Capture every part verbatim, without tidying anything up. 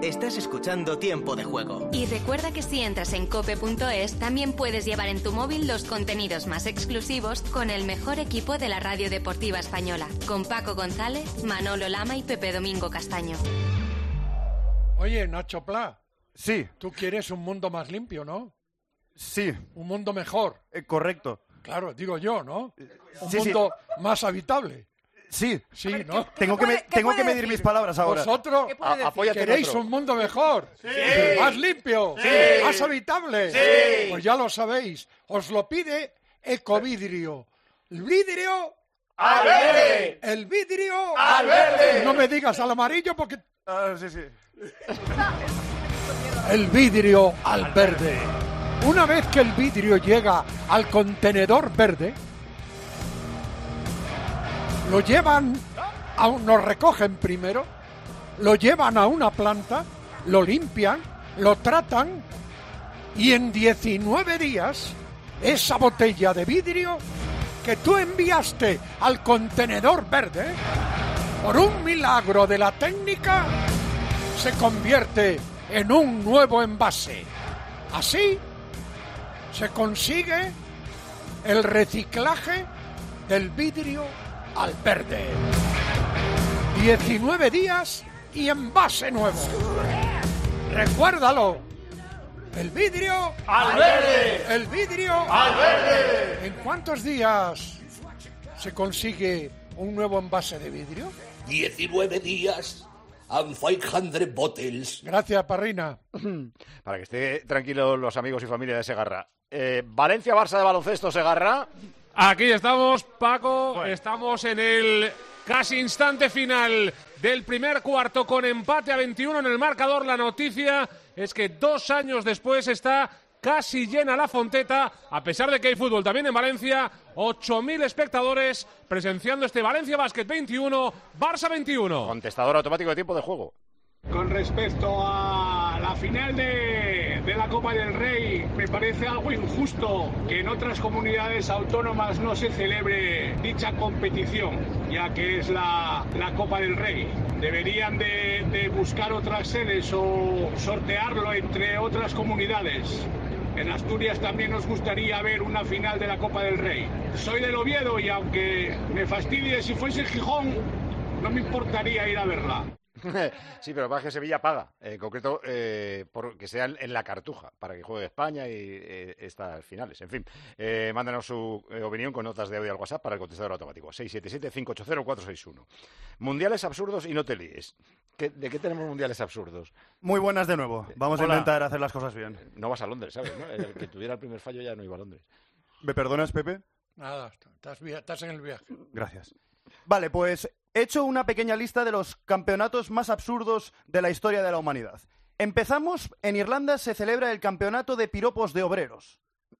Estás escuchando Tiempo de Juego. Y recuerda que si entras en cope punto es, también puedes llevar en tu móvil los contenidos más exclusivos con el mejor equipo de la radio deportiva española, con Paco González, Manolo Lama y Pepe Domingo Castaño. Oye, Nacho Pla. Sí. Tú quieres un mundo más limpio, ¿no? Sí. Un mundo mejor. Eh, correcto. Claro, digo yo, ¿no? Un sí, mundo sí. más habitable. Sí. Sí, ¿no? Tengo que, me, tengo que medir mis palabras ahora. ¿Vosotros queréis un mundo mejor? Sí. ¿Más limpio? Sí. ¿Más habitable? Sí. Pues ya lo sabéis. Os lo pide Ecovidrio. El vidrio... ¡Al verde! El vidrio... ¡Al verde! No me digas al amarillo porque... Ah, sí, sí. El vidrio al verde. Una vez que el vidrio llega al contenedor verde, lo llevan, a un, lo recogen primero, lo llevan a una planta, lo limpian, lo tratan y en diecinueve días esa botella de vidrio que tú enviaste al contenedor verde, por un milagro de la técnica, se convierte en un nuevo envase. Así se consigue el reciclaje del vidrio al verde. diecinueve días y envase nuevo. Recuérdalo. El vidrio al verde. El vidrio al verde. ¿En cuántos días se consigue un nuevo envase de vidrio? diecinueve días and quinientas bottles. Gracias, Parrina. Para que esté tranquilos los amigos y familia de Segarra. Eh, Valencia-Barça de baloncesto, Segarra. Aquí estamos, Paco, bueno. Estamos en el casi instante final del primer cuarto con empate a veintiuno en el marcador. La noticia es que dos años después está casi llena la Fonteta, a pesar de que hay fútbol también en Valencia. ocho mil espectadores presenciando este Valencia Basket veintiuno, Barça veintiuno. Contestador automático de tiempo de juego. Con respecto a la final de, de la Copa del Rey, me parece algo injusto que en otras comunidades autónomas no se celebre dicha competición, ya que es la, la Copa del Rey. Deberían de, de buscar otras sedes o sortearlo entre otras comunidades. En Asturias también nos gustaría ver una final de la Copa del Rey. Soy del Oviedo y aunque me fastidie si fuese Gijón, no me importaría ir a verla. Sí, pero para que Sevilla paga, en concreto, eh, por que sea en la Cartuja, para que juegue España y eh, estas finales. En fin, eh, mándanos su eh, opinión con notas de audio al WhatsApp para el contestador automático. seis siete siete, cinco ocho cero, cuatro seis uno. Mundiales absurdos y no te líes. ¿Qué, ¿De qué tenemos mundiales absurdos? Muy buenas de nuevo. Vamos Hola. a intentar hacer las cosas bien. No vas a Londres, ¿sabes? ¿No? El que tuviera el primer fallo ya no iba a Londres. ¿Me perdonas, Pepe? Nada, estás, estás en el viaje. Gracias. Vale, pues he hecho una pequeña lista de los campeonatos más absurdos de la historia de la humanidad. Empezamos, en Irlanda se celebra el campeonato de piropos de obreros.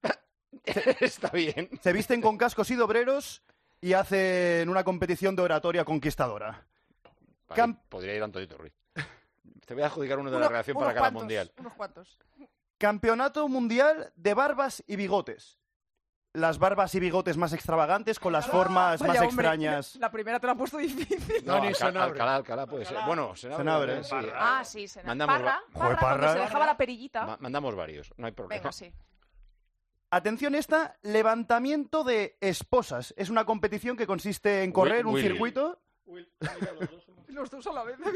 Se, Está bien. Se visten con cascos y de obreros y hacen una competición de oratoria conquistadora. Vale, Cam- podría ir Antonio Ruiz. Te voy a adjudicar uno de Uno, la redacción para cada cuantos, mundial. Unos cuantos. Campeonato mundial de barbas y bigotes. Las barbas y bigotes más extravagantes con las formas Vaya, más hombre, extrañas. La primera te la ha puesto difícil. No, Dani Alcalá, Senabre. Alcalá, Alcalá puede ser. Bueno, Senabre. Senabre, sí. Ah, sí, Senabre. Mandamos Parra, va- Joder, Parra, Parra. cuando se dejaba la perillita. Ma- mandamos varios, no hay problema. Venga, sí. Atención esta, levantamiento de esposas. Es una competición que consiste en correr Will- un Willy. circuito. Los dos a la vez.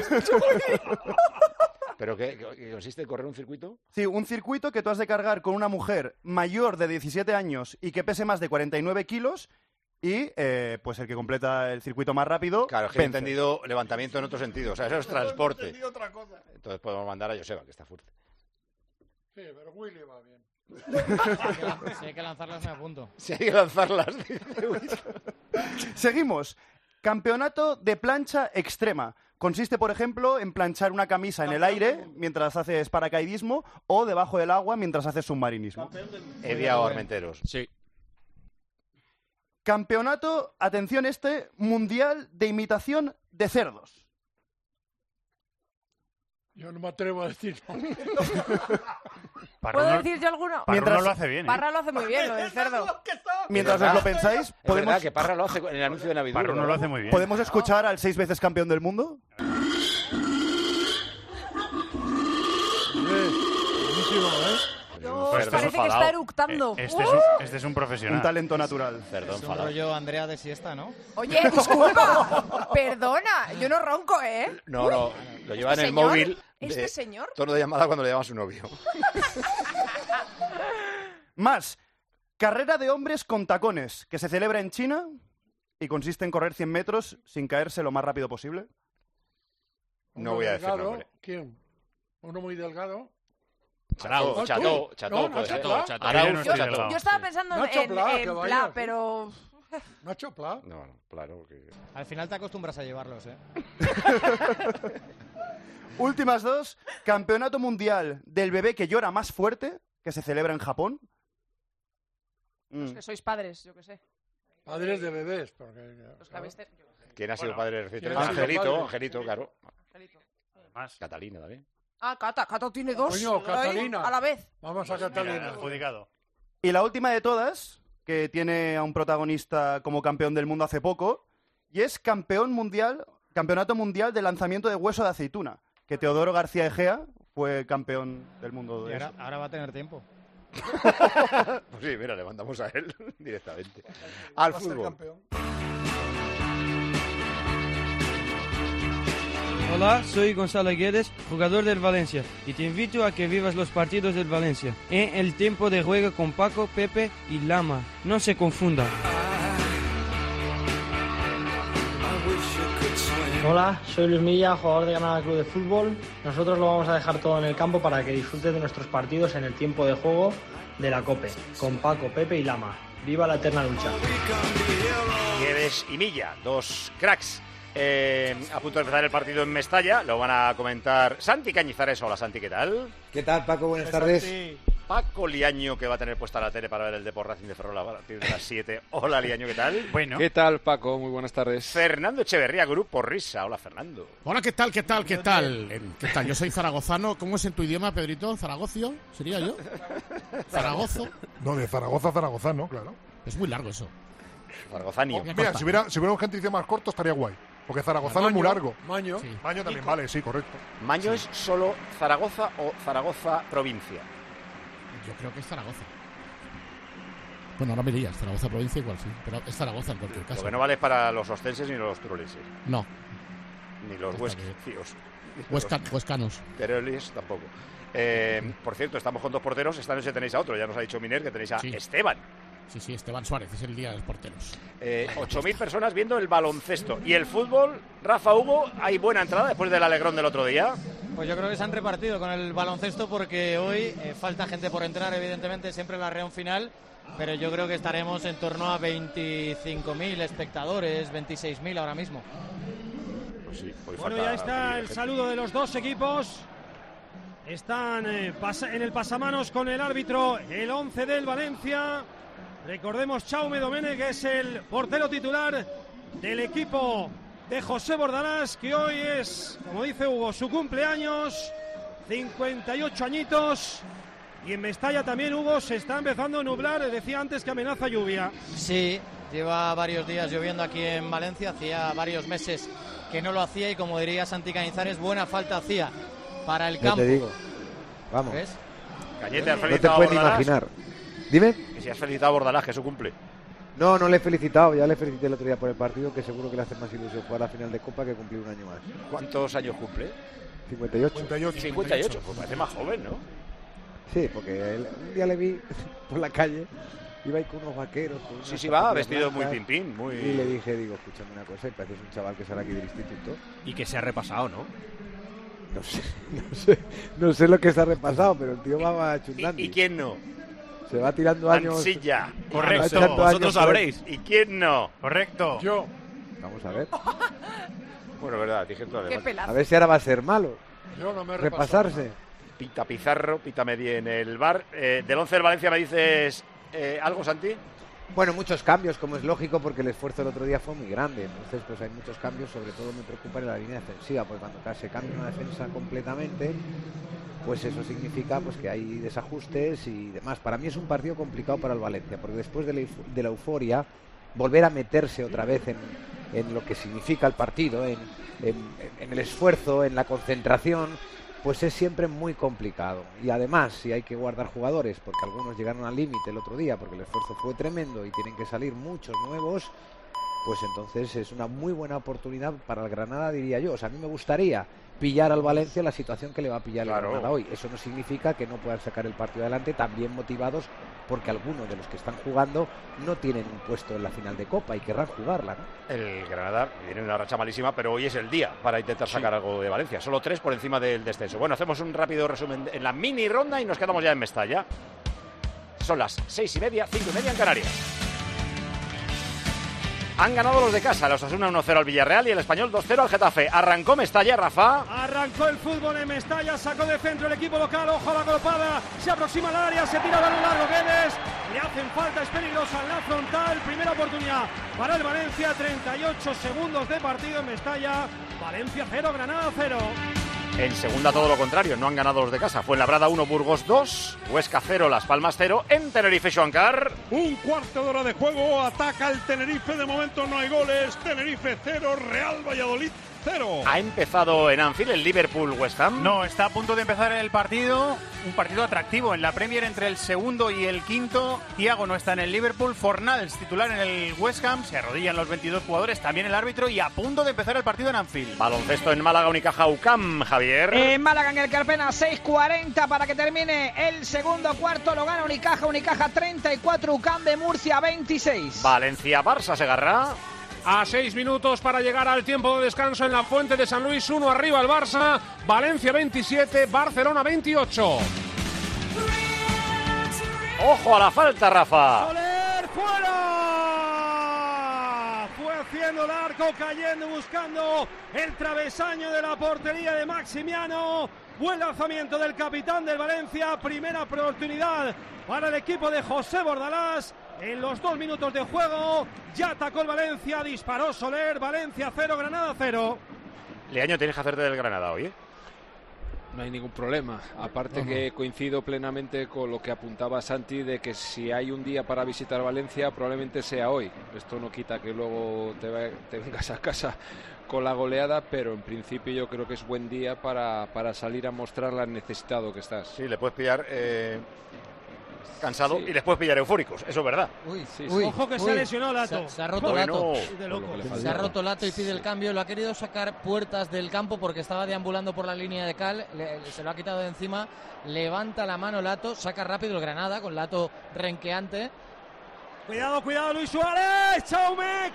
¿Pero qué, qué consiste en correr un circuito? Sí, un circuito que tú has de cargar con una mujer mayor de diecisiete años y que pese más de cuarenta y nueve kilos y eh, pues el que completa el circuito más rápido Claro, es que he vence. entendido levantamiento en otro sentido. O sea, eso es transporte. Entendido otra cosa. Entonces podemos mandar a Joseba, que está fuerte. Sí, pero Willy va bien. Si hay que lanzarlas, me apunto. Si hay que lanzarlas. Seguimos. Campeonato de plancha extrema. Consiste, por ejemplo, en planchar una camisa en el aire mientras haces paracaidismo o debajo del agua mientras haces submarinismo. Edia o Armenteros. Sí. Campeonato, atención este, mundial de imitación de cerdos. Yo no me atrevo a decir. ¿Puedo decir yo alguno? Mientras- lo hace bien, ¿eh? Parra lo hace muy bien, lo del cerdo. Mientras Es verdad. os lo pensáis, Es podemos, verdad que Parra lo hace en el anuncio de Navidad. Parro no lo hace muy bien. ¿podemos escuchar al seis veces campeón del mundo? buenísimo, ¿eh? Dios, Perdón, parece que enfadado. está eructando. Eh, Este es, un, este es un profesional. Un talento natural. Perdón, Es un falado. rollo Andrea de siesta, ¿no? Oye, disculpa. Perdona, yo no ronco, ¿eh? No, no, lo lleva en ¿Este el señor? móvil. ¿Este de señor? Tono de llamada cuando le llama a su novio. Más, carrera de hombres con tacones, que se celebra en China y consiste en correr cien metros sin caerse lo más rápido posible. No Uno voy a decir delgado, nombre. ¿Quién? Uno muy delgado. Chato, No, chato, tú. chato, No, puede ser. Nacho Pla. Chato, Arauz, yo no estoy chato. delgado. Yo estaba pensando en, Nacho en, Pla, en que vaya, Pla, sí. pero... Nacho Pla. No, no, claro. Que... Al final te acostumbras a llevarlos, ¿eh? Últimas dos, campeonato mundial del bebé que llora más fuerte, que se celebra en Japón. Los Mm. que sois padres, yo qué sé. Padres de bebés. Porque, Los que habéis... te- yo qué sé. ¿Quién ha sido Bueno, padre reciente? ¿quién ha sido Angelito, padre? Angelito, claro. Angelito. Además, Catalina también. Ah, Cata. Cata tiene dos. Coño, Ahí, Catalina. A la vez. Vamos a mira, Catalina. adjudicado. Y la última de todas, que tiene a un protagonista como campeón del mundo hace poco, y es campeón mundial, campeonato mundial de lanzamiento de hueso de aceituna, que Teodoro García Egea fue campeón del mundo Y de ahora, eso. ahora va a tener tiempo. Pues sí, mira, le mandamos a él directamente. Al Va a ser fútbol. campeón. Hola, soy Gonzalo Guedes, jugador del Valencia, y te invito a que vivas los partidos del Valencia en el tiempo de juego con Paco, Pepe y Lama. No se confunda. Hola, soy Luis Milla, jugador de Granada Club de Fútbol. Nosotros lo vamos a dejar todo en el campo para que disfrutes de nuestros partidos en el tiempo de juego de la COPE, con Paco, Pepe y Lama. ¡Viva la eterna lucha! Guedes y Milla, dos cracks. Eh, a punto de empezar el partido en Mestalla, lo van a comentar Santi Cañizares. Hola Santi, ¿qué tal? ¿Qué tal, Paco? Buenas tardes. Paco Liaño, que va a tener puesta la tele para ver el Depor Racing de Ferrol a partir de las siete. Hola Liaño, ¿qué tal? Bueno. ¿Qué tal, Paco? Muy buenas tardes. Fernando Echeverría, Grupo Risa. Hola Fernando. Hola, ¿qué tal? ¿Qué tal? ¿Qué tal? Eh, ¿Qué tal? Yo soy zaragozano. ¿Cómo es en tu idioma, Pedrito? ¿Zaragocio? ¿Sería yo? ¿Zaragozo? No, de Zaragoza a zaragozano, claro. Es muy largo eso. Zaragozanio. Oh, mira, si hubiera, si hubiera un gentilicio más corto estaría guay. Porque zaragozano es muy largo. Maño. Sí. Maño también vale, sí, correcto. ¿Maño es solo Zaragoza o Zaragoza provincia? Yo creo que es Zaragoza. Bueno, ahora me dirías, Zaragoza provincia igual sí, pero es Zaragoza en cualquier caso. Lo que no vale es para los ostenses ni los turolenses. No. Ni los Está huescos. Huesca, huescanos. Teroles tampoco. Eh, por cierto, estamos con dos porteros. Esta noche tenéis a otro. Ya nos ha dicho Miner que tenéis a Sí. Esteban. Sí, sí, Esteban Suárez, es el día de los porteros. Eh, ocho mil personas viendo el baloncesto. Y el fútbol, Rafa Hugo, ¿hay buena entrada después del alegrón del otro día? Pues yo creo que se han repartido con el baloncesto porque hoy eh, falta gente por entrar, evidentemente, siempre en la reunión final. Pero yo creo que estaremos en torno a veinticinco mil espectadores, veintiséis mil ahora mismo. Pues sí, hoy Bueno, falta ya está el gente. saludo de los dos equipos. Están eh, pasa- en el pasamanos con el árbitro, el once del Valencia. Recordemos, Chaume Domene, que es el portero titular del equipo de José Bordalás, que hoy es, como dice Hugo, su cumpleaños, cincuenta y ocho añitos. Y en Mestalla también, Hugo, se está empezando a nublar, decía antes que amenaza lluvia. Sí, lleva varios días lloviendo aquí en Valencia, hacía varios meses que no lo hacía y como diría Santi Cañizares, buena falta hacía para el No campo. te digo. Vamos. ¿Ves? Cañete, has No te felicitado a puedes ni Bordalás. imaginar. Dime. Que si has felicitado a Bordalás, que su cumple. No, no le he felicitado. Ya le felicité el otro día por el partido, que seguro que le hace más ilusión jugar la final de Copa que cumplir un año más. ¿Cuántos años cumple? cincuenta y ocho. cincuenta y ocho, pues parece más joven, ¿no? Sí, porque él- un día le vi por la calle, iba ahí con unos vaqueros. con Sí, unas sí, va zapatillas vestido muy blancas, pim, pim, muy- Y le dije, digo, escúchame una cosa, y pareces un chaval que sale aquí del instituto. Y que se ha repasado, ¿no? No sé, no sé, no sé lo que se ha repasado, pero el tío va chundando. ¿Y quién no? Se va tirando años. Mansilla. va echando años por el- ¿Y quién no? Correcto. Yo. Vamos a ver. Bueno, verdad, dije todo Qué pelazo. A ver si ahora va a ser malo. Yo no me he repasado. Repasarse. Pita Pizarro, Pita Medí en el bar. Eh, del once del Valencia me dices eh, algo, Santi. Bueno, muchos cambios, como es lógico, porque el esfuerzo el otro día fue muy grande. Entonces, pues hay muchos cambios, sobre todo me preocupa en la línea defensiva, porque cuando se cambia una defensa completamente, pues eso significa pues que hay desajustes y demás. Para mí es un partido complicado para el Valencia, porque después de la, euf- de la euforia, volver a meterse otra vez en, en lo que significa el partido, en, en- en el esfuerzo, en la concentración, pues es siempre muy complicado. Y además, si hay que guardar jugadores, porque algunos llegaron al límite el otro día, porque el esfuerzo fue tremendo y tienen que salir muchos nuevos, pues entonces es una muy buena oportunidad para el Granada, diría yo. O sea, a mí me gustaría pillar al Valencia la situación que le va a pillar Claro. el Granada hoy. Eso no significa que no puedan sacar el partido adelante, también motivados porque algunos de los que están jugando no tienen un puesto en la final de Copa y querrán jugarla, ¿no? El Granada viene en una racha malísima, pero hoy es el día para intentar sacar algo de Valencia. Solo tres por encima del descenso. Bueno, hacemos un rápido resumen en la mini ronda y nos quedamos ya en Mestalla. Son las seis y media, cinco y media en Canarias. Han ganado los de casa, los Osasuna uno cero al Villarreal y el Español dos cero al Getafe. Arrancó Mestalla, Rafa. Arrancó el fútbol en Mestalla, sacó de centro el equipo local, ojo a la golpada, se aproxima al área, se tira a lo largo Guedes, le hacen falta, es peligrosa en la frontal, primera oportunidad para el Valencia, treinta y ocho segundos de partido en Mestalla, Valencia cero, Granada cero. En segunda todo lo contrario, no han ganado los de casa. Fuenlabrada uno, Burgos dos, Huesca cero, Las Palmas cero, en Tenerife, Xuancar. Un cuarto de hora de juego, ataca el Tenerife, de momento no hay goles, Tenerife cero, Real Valladolid cero. Ha empezado en Anfield el Liverpool West Ham. No, está a punto de empezar el partido, un partido atractivo en la Premier entre el segundo y el quinto. Thiago no está en el Liverpool, Fornals titular en el West Ham, se arrodillan los veintidós jugadores, también el árbitro y a punto de empezar el partido en Anfield. Baloncesto en Málaga, Unicaja U C A M, Javier. En Málaga, en el Carpena, seis cuarenta para que termine el segundo cuarto, lo gana Unicaja, Unicaja treinta y cuatro, U C A M de Murcia veintiséis. Valencia, Barça, Segarra. A seis minutos para llegar al tiempo de descanso en la Fuente de San Luis, uno arriba el Barça, Valencia veintisiete, Barcelona veintiocho. ¡Ojo a la falta, Rafa! ¡Soler fuera! Fue haciendo el arco, cayendo, buscando el travesaño de la portería de Maximiano. Buen lanzamiento del capitán del Valencia, primera oportunidad para el equipo de José Bordalás. En los dos minutos de juego ya atacó el Valencia, disparó Soler, Valencia cero, Granada cero. Leaño, tienes que hacerte del Granada hoy, ¿eh? No hay ningún problema. Aparte que coincido plenamente con lo que apuntaba Santi de que si hay un día para visitar Valencia probablemente sea hoy. Esto no quita que luego te, va, te vengas a casa con la goleada, pero en principio yo creo que es buen día para, para salir a mostrar lo necesitado que estás. Sí, le puedes pillar eh, cansado sí. Y les puedes pillar eufóricos, eso es verdad. Uy, sí, sí. Ojo que uy. Se ha lesionado Lato. Se, se ha roto bueno, Lato. Se ha roto Lato y pide el cambio. Lo ha querido sacar Puertas del campo porque estaba deambulando por la línea de cal. Le, se lo ha quitado de encima. Levanta la mano Lato, saca rápido el Granada con Lato renqueante. Cuidado, cuidado, Luis Suárez, Chaume,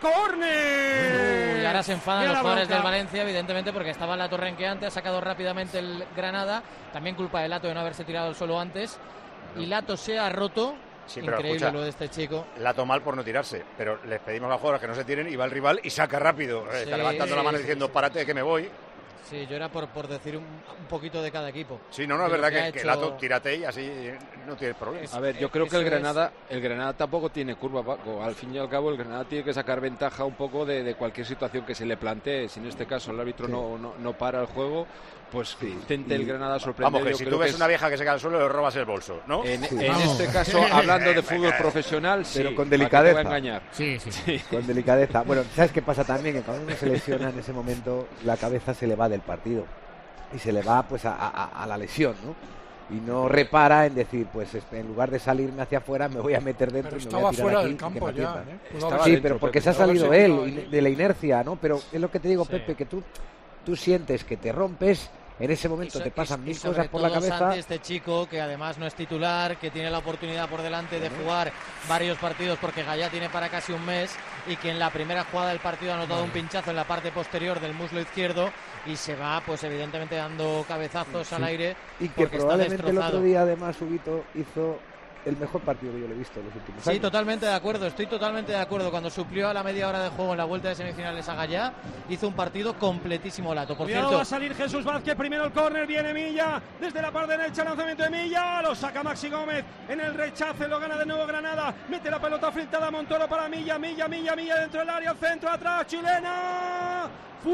córner. Y ahora se enfadan los jugadores del Valencia, evidentemente, porque estaba Lato renqueante, ha sacado rápidamente el Granada. También culpa de Lato de no haberse tirado al suelo antes. Y Lato se ha roto. Sí, pero increíble escucha, lo de este chico. Lato mal por no tirarse, pero les pedimos a los jugadores que no se tiren y va el rival y saca rápido. Sí, está levantando sí, la mano sí, diciendo, sí, párate que me voy. Sí, yo era por, por decir un, un poquito de cada equipo. Sí, no, no, es verdad que, que, que hecho... Lato, tírate y así no tienes problemas. A ver, yo creo que el Granada el Granada tampoco tiene curva, Paco. Al fin y al cabo, el Granada tiene que sacar ventaja un poco de, de cualquier situación que se le plantee. Si en este caso el árbitro sí. no, no, no para el juego, pues que intente el Granada sorprender. Vamos, que yo si creo tú ves es... una vieja que se cae al suelo, le robas el bolso, ¿no? En, sí. en este caso, hablando de fútbol profesional, sí. Pero con delicadeza. Te voy a engañar. Sí, sí, sí. Con delicadeza. Bueno, ¿sabes qué pasa también? Que cuando uno se lesiona en ese momento, la cabeza se le va del partido. Y se le va pues a, a, a la lesión, ¿no? Y no repara en decir, pues en lugar de salirme hacia afuera, me voy a meter dentro pero y me voy a tirar fuera aquí, del campo ya, ¿eh? Estaba sí, dentro, pero porque Pepe, se ha salido él de la inercia, ¿no? Pero es lo que te digo, sí. Pepe, que tú, tú sientes que te rompes. En ese momento te pasan y, mil y cosas por la cabeza. Santi, este chico que además no es titular, que tiene la oportunidad por delante de jugar varios partidos porque Gallá tiene para casi un mes y que en la primera jugada del partido ha notado un pinchazo en la parte posterior del muslo izquierdo y se va pues evidentemente dando cabezazos sí. al aire. Y que probablemente el otro día además Subito hizo el mejor partido que yo le he visto en los últimos sí, años. Sí, totalmente de acuerdo, estoy totalmente de acuerdo. Cuando suplió a la media hora de juego en la vuelta de semifinales a Gallá, hizo un partido completísimo Lato. Por Cuidado, cierto, va a salir Jesús Vázquez, primero el córner, viene Milla, desde la parte derecha, lanzamiento de Milla, lo saca Maxi Gómez, en el rechace, lo gana de nuevo Granada, mete la pelota fritada a Montoro para Milla, Milla, Milla, Milla, dentro del área, al centro, atrás, chilena,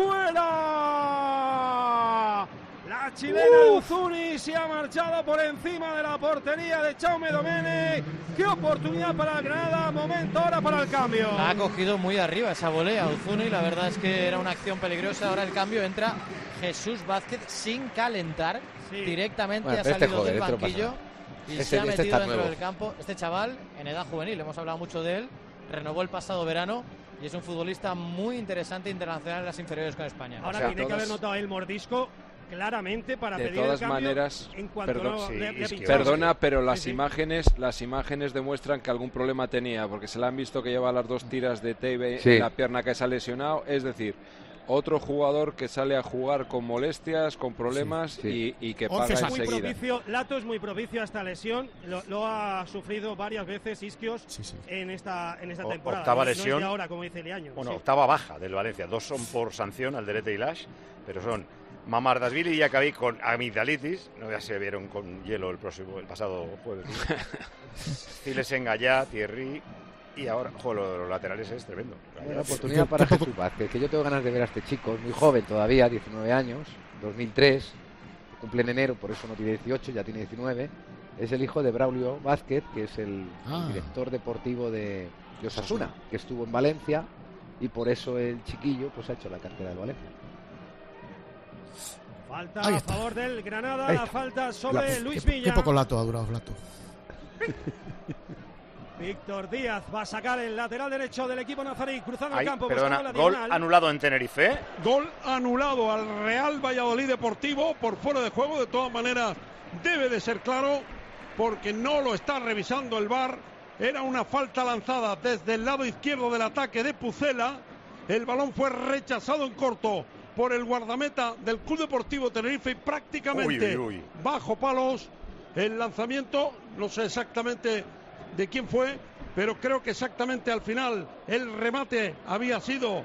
fuera. La chilena uh. Uzuni se ha marchado por encima de la portería de Chaume Domene. Qué oportunidad para el Granada, momento ahora para el cambio. La ha cogido muy arriba esa volea Uzuni, la verdad es que era una acción peligrosa. Ahora el cambio entra Jesús Vázquez sin calentar. Sí. directamente Bueno, ha pero este salido joven, del este no pasa banquillo nada. y Este- se ha este metido está dentro nuevo. del campo. Este chaval, en edad juvenil, hemos hablado mucho de él, renovó el pasado verano y es un futbolista muy interesante internacional en las inferiores con España. Ahora O sea, tiene que todas- haber notado el mordisco claramente para De pedir todas el cambio maneras, en cuanto perdón, no sí, le, le es que- pinchaba. perdona, pero las Sí, sí. imágenes, las imágenes demuestran que algún problema tenía, porque se le han visto que lleva las dos tiras de tape Sí. en la pierna que se ha lesionado, es decir, otro jugador que sale a jugar con molestias, con problemas Sí, Y, y que Once paga es muy enseguida. propicio, Lato es muy propicio a esta lesión, lo, lo ha sufrido varias veces Isquios en esta en esta O- temporada. octava No- no es lesión. de ahora, como dice Liaño. Bueno, sí. octava baja del Valencia. Dos son por sanción al Delete y Lash, pero son Mamardashvili y Yacabí con amigdalitis. No, ya se vieron con hielo el próximo, el pasado jueves. Siles Engallá, Thierry y ahora, jo, lo de los laterales es tremendo. Buena oportunidad para Jesús Vázquez, que yo tengo ganas de ver a este chico, es muy joven todavía, diecinueve años, dos mil tres, cumple en enero, por eso no tiene dieciocho, ya tiene diecinueve. Es el hijo de Braulio Vázquez, que es el Ah. director deportivo de, de Osasuna, que estuvo en Valencia, y por eso el chiquillo pues ha hecho la cantera del Valencia. Falta Ahí a está. favor del Granada, Ahí la está. falta sobre La- Luis qué, Villa. qué poco lato ha durado Lato. Víctor Díaz va a sacar el lateral derecho del equipo nazarí, cruzando Ay, el campo, perdona, buscando la gol diagonal. anulado en Tenerife. Gol anulado al Real Valladolid Deportivo por fuera de juego. De todas maneras, debe de ser claro porque no lo está revisando el V A R. Era una falta lanzada desde el lado izquierdo del ataque de Pucela. El balón fue rechazado en corto por el guardameta del Club Deportivo Tenerife y prácticamente Uy, uy, uy. bajo palos. El lanzamiento, no sé exactamente de quién fue, pero creo que exactamente al final el remate había sido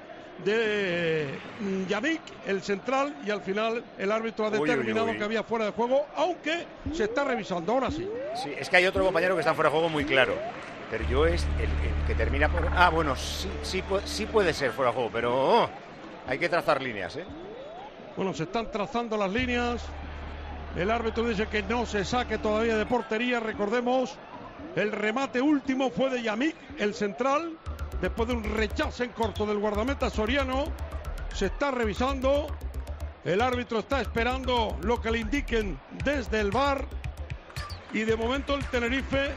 de mm, Yannick, el central, y al final el árbitro ha Uy, uy, determinado uy. que había fuera de juego, aunque se está revisando, ahora sí. Sí, es que hay otro compañero que está fuera de juego muy claro. Pero yo es el, el que termina por... Ah, bueno, sí, sí, pu- sí puede ser fuera de juego, pero oh, hay que trazar líneas, ¿eh? Bueno, se están trazando las líneas. El árbitro dice que no se saque todavía de portería. Recordemos, el remate último fue de Yamik, el central, después de un rechazo en corto del guardameta Soriano. Se está revisando. El árbitro está esperando lo que le indiquen desde el V A R. Y de momento el Tenerife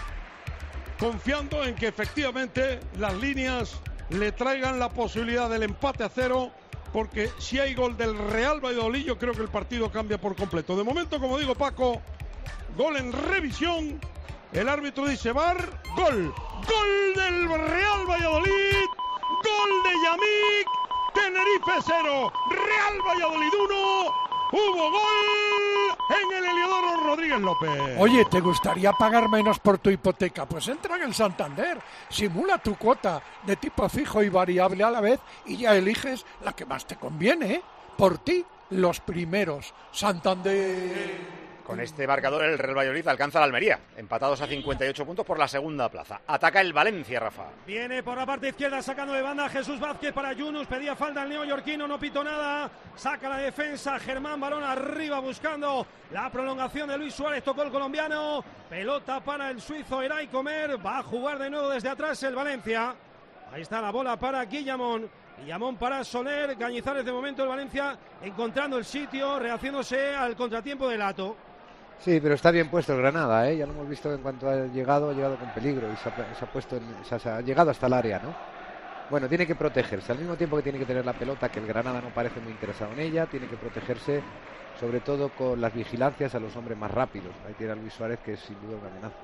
confiando en que efectivamente las líneas le traigan la posibilidad del empate a cero, porque si hay gol del Real Valladolid yo creo que el partido cambia por completo. De momento, como digo, Paco, gol en revisión, el árbitro dice V A R, gol, gol del Real Valladolid, gol de Yamik, Tenerife cero, Real Valladolid uno, hubo gol en el Heliodoro Rodríguez López. Oye, ¿te gustaría pagar menos por tu hipoteca? Pues entra en el Santander, simula tu cuota de tipo fijo y variable a la vez y ya eliges la que más te conviene, ¿eh? Por ti, los primeros. Santander. Con este marcador el Real Valladolid alcanza la Almería, empatados a cincuenta y ocho puntos por la segunda plaza. Ataca el Valencia, Rafa. Viene por la parte izquierda sacando de banda Jesús Vázquez para Yunus, pedía falta el neoyorquino, no pitó nada, saca la defensa, Germán balón arriba buscando la prolongación de Luis Suárez, tocó el colombiano, pelota para el suizo Eray Comer, va a jugar de nuevo desde atrás el Valencia, ahí está la bola para Guillamón, Guillamón para Soler, Cañizares de momento el Valencia encontrando el sitio, rehaciéndose al contratiempo de Lato. Sí, pero está bien puesto el Granada, ¿eh? Ya lo hemos visto en cuanto ha llegado, ha llegado con peligro y se ha, se ha puesto, en, o sea, se ha llegado hasta el área, ¿no? Bueno, tiene que protegerse, al mismo tiempo que tiene que tener la pelota, que el Granada no parece muy interesado en ella, tiene que protegerse sobre todo con las vigilancias a los hombres más rápidos. Ahí tiene a Luis Suárez, que es sin duda una amenaza.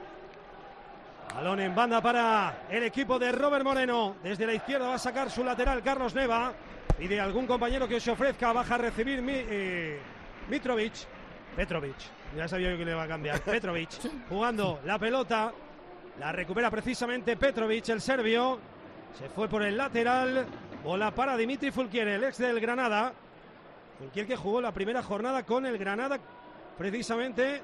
Balón en banda para el equipo de Robert Moreno. Desde la izquierda va a sacar su lateral Carlos Neva. Pide a algún compañero que se ofrezca. Baja a recibir mi, eh, Mitrovic. Petrovic. Ya sabía yo que le va a cambiar. Petrovic jugando la pelota. La recupera precisamente Petrovic, el serbio. Se fue por el lateral. Bola para Dimitri Fulquier, el ex del Granada. Fulquier que jugó la primera jornada con el Granada precisamente.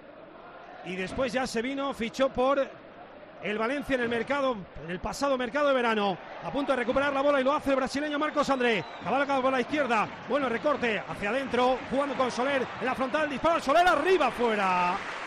Y después ya se vino, fichó por el Valencia en el mercado, en el pasado mercado de verano. A punto de recuperar la bola y lo hace el brasileño Marcos André. Cabalga por la izquierda. Bueno, recorte hacia adentro. Jugando con Soler en la frontal. Dispara Soler arriba, fuera.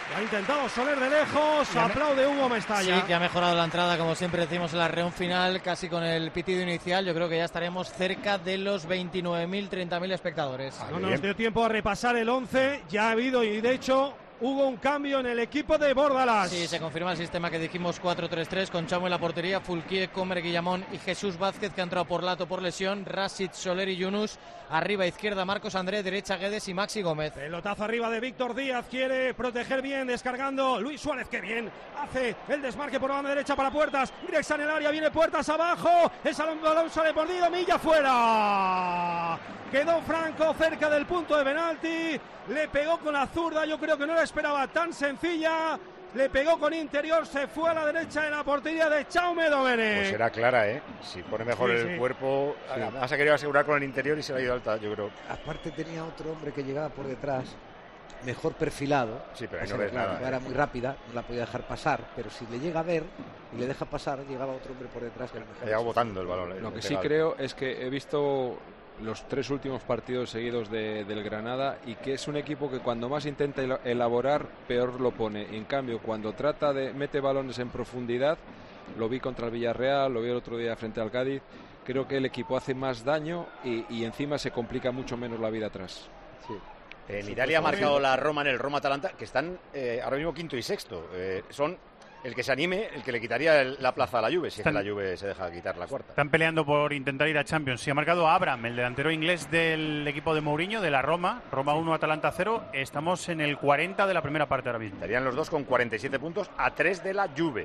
Lo ha intentado Soler de lejos, aplaude Hugo Mestalla. Sí, que ha mejorado la entrada, como siempre decimos en la reunión final, casi con el pitido inicial. Yo creo que ya estaremos cerca de los veintinueve mil, treinta mil espectadores. No nos dio tiempo a repasar el once, ya ha habido y de hecho hubo un cambio en el equipo de Bordalas. Sí, se confirma el sistema que dijimos cuatro tres tres con Chamo en la portería, Fulquier, Comer, Guillamón y Jesús Vázquez, que ha entrado por Lato por lesión, Rashid, Soler y Yunus. Arriba izquierda Marcos André, derecha Guedes y Maxi Gómez. Pelotazo arriba de Víctor Díaz, quiere proteger bien, descargando Luis Suárez, que bien hace el desmarque por la banda derecha para Puertas. Grexa en el área, viene Puertas abajo, el balón sale perdido, Milla fuera. Quedó Franco cerca del punto de penalti, le pegó con la zurda, yo creo que no la esperaba tan sencilla, le pegó con interior, se fue a la derecha de la portería de Jaume Domènech. Pues será clara, ¿eh? Si pone mejor Sí, el sí. cuerpo, Sí. además ha querido asegurar con el interior y se le ha ido alta, yo creo. Aparte tenía otro hombre que llegaba por detrás, mejor perfilado. Sí, pero ahí Pasa no que, ves claro, nada, Era ¿eh? muy rápida, no la podía dejar pasar, pero si le llega a ver y le deja pasar, llegaba otro hombre por detrás. Que era mejor. Ha llegado botando el balón. eh, Lo que sí pegado. creo es que he visto los tres últimos partidos seguidos de, del Granada y que es un equipo que cuando más intenta ela- elaborar, peor lo pone. En cambio, cuando trata de mete balones en profundidad, lo vi contra el Villarreal, lo vi el otro día frente al Cádiz, creo que el equipo hace más daño y, y encima se complica mucho menos la vida atrás. Sí. En Italia ha marcado la Roma en el Roma-Atalanta, que están eh, ahora mismo quinto y sexto. Eh, son el que se anime, el que le quitaría el- la plaza a la Juve, si Están- es que la Juve se deja quitar la cuarta. Están peleando por intentar ir a Champions. Si ha marcado Abraham, el delantero inglés del equipo de Mourinho, de la Roma. Roma uno, Atalanta cero. Estamos en el cuarenta de la primera parte ahora mismo. Estarían los dos con cuarenta y siete puntos a tres de la Juve.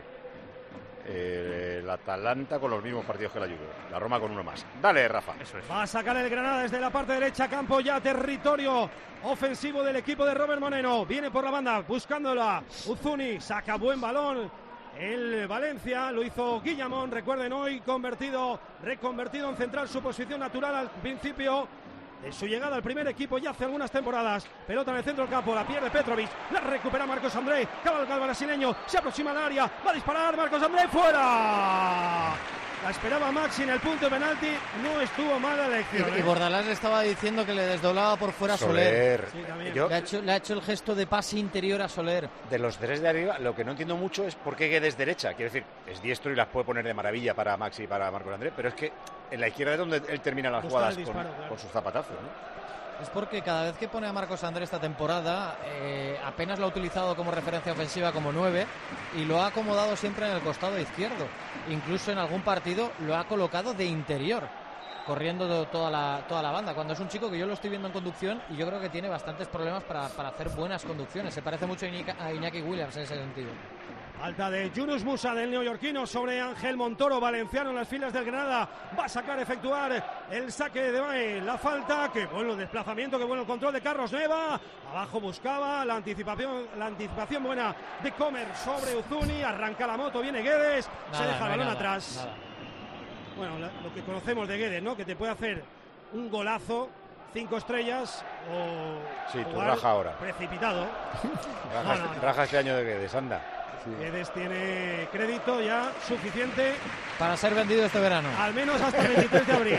Eh, el Atalanta con los mismos partidos que la Juve. La Roma con uno más. Dale, Rafa. Eso es. Va a sacar el Granada desde la parte derecha, campo ya territorio ofensivo del equipo de Robert Moreno. Viene por la banda buscándola Uzuni, saca buen balón. El Valencia lo hizo Guillamón, recuerden hoy convertido, reconvertido en central, su posición natural al principio de su llegada al primer equipo ya hace algunas temporadas. Pelota en el centro del campo, la pierde Petrovic, la recupera Marcos André, cabalga el brasileño, se aproxima al área, va a disparar Marcos André, fuera. La esperaba Maxi en el punto de penalti, no estuvo mala la elección. Y, y ¿eh? Bordalás le estaba diciendo que le desdoblaba por fuera a Soler. Soler. Sí, también. Yo- Le ha, hecho, le ha hecho el gesto de pase interior a Soler. De los tres de arriba, lo que no entiendo mucho es por qué Guedes derecha. Quiero decir, es diestro y las puede poner de maravilla para Maxi y para Marcos Andrés, pero es que en la izquierda es donde él termina las Busca jugadas el con, disparo, claro. con sus zapatazos, ¿no? Es porque cada vez que pone a Marcos Andrés esta temporada, eh, apenas lo ha utilizado como referencia ofensiva como nueve y lo ha acomodado siempre en el costado izquierdo. Incluso en algún partido lo ha colocado de interior, corriendo de toda la, toda la banda. Cuando es un chico que yo lo estoy viendo en conducción y yo creo que tiene bastantes problemas para, para hacer buenas conducciones. Se parece mucho a Iñaki, a Iñaki Williams en ese sentido. Falta de Yunus Musa del neoyorquino sobre Ángel Montoro, valenciano en las filas del Granada. Va a sacar, efectuar el saque de Bae. La falta, que bueno el desplazamiento, que bueno el control de Carlos Neva. Abajo buscaba la anticipación, la anticipación buena de Comer sobre Uzuni. Arranca la moto, viene Guedes, se Nada, deja no el hay balón nada, atrás. nada. Bueno, la- lo que conocemos de Guedes, ¿no? Que te puede hacer un golazo, cinco estrellas o Sí, tu jugar raja ahora. precipitado. Raja, No, este- no, no. raja este año de Guedes, anda. Guedes tiene crédito ya suficiente, Para ser vendido este verano. al menos hasta el veintitrés de abril.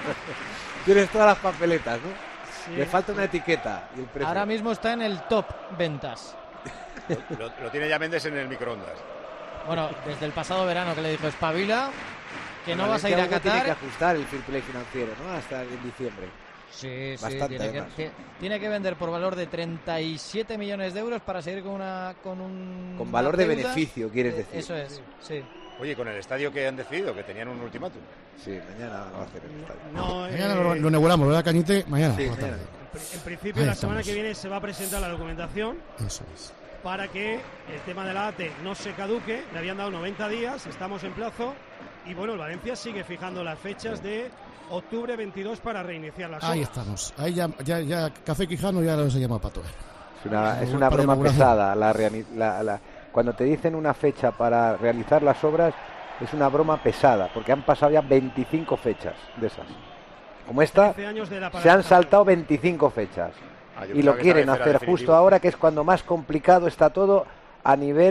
Tienes todas las papeletas, ¿no? Sí. Le falta una etiqueta y el precio. Ahora mismo está en el top ventas. Lo, lo tiene ya Méndez en el microondas. Bueno, desde el pasado verano que le dijo espabila, que no Valencia vas a ir a algo Tiene que Qatar. ajustar el fair play financiero, ¿no? Hasta en diciembre. Sí, sí, Bastante, tiene que, además. que- tiene que vender por valor de treinta y siete millones de euros para seguir con una con un Con valor de deuda. beneficio, quieres Eh, decir. Eso es, sí. Oye, con el estadio que han decidido, que tenían un ultimátum. Sí, mañana lo va a hacer el estadio. No, eh, Mañana lo, lo inauguramos, ¿verdad, Cañete? Mañana. Sí, por la mañana. tarde. en principio Ahí la semana estamos. que viene se va a presentar la documentación Eso es. para que el tema de la A T E no se caduque. Le habían dado noventa días, estamos en plazo y bueno, el Valencia sigue fijando las fechas de octubre veintidós para reiniciar las Ahí obras. estamos. Ahí ya, ya, ya Café Quijano ya lo se llama Pato. Es una, es Para una broma inauguración. pesada. La, reani- la- la- cuando te dicen una fecha para realizar las obras, es una broma pesada, porque han pasado ya veinticinco fechas de esas. Como esta, trece años de la se han paralización. saltado veinticinco fechas. Ah, yo Y lo pensaba que quieren esta vez era hacer definitivo. justo ahora, que es cuando más complicado está todo a nivel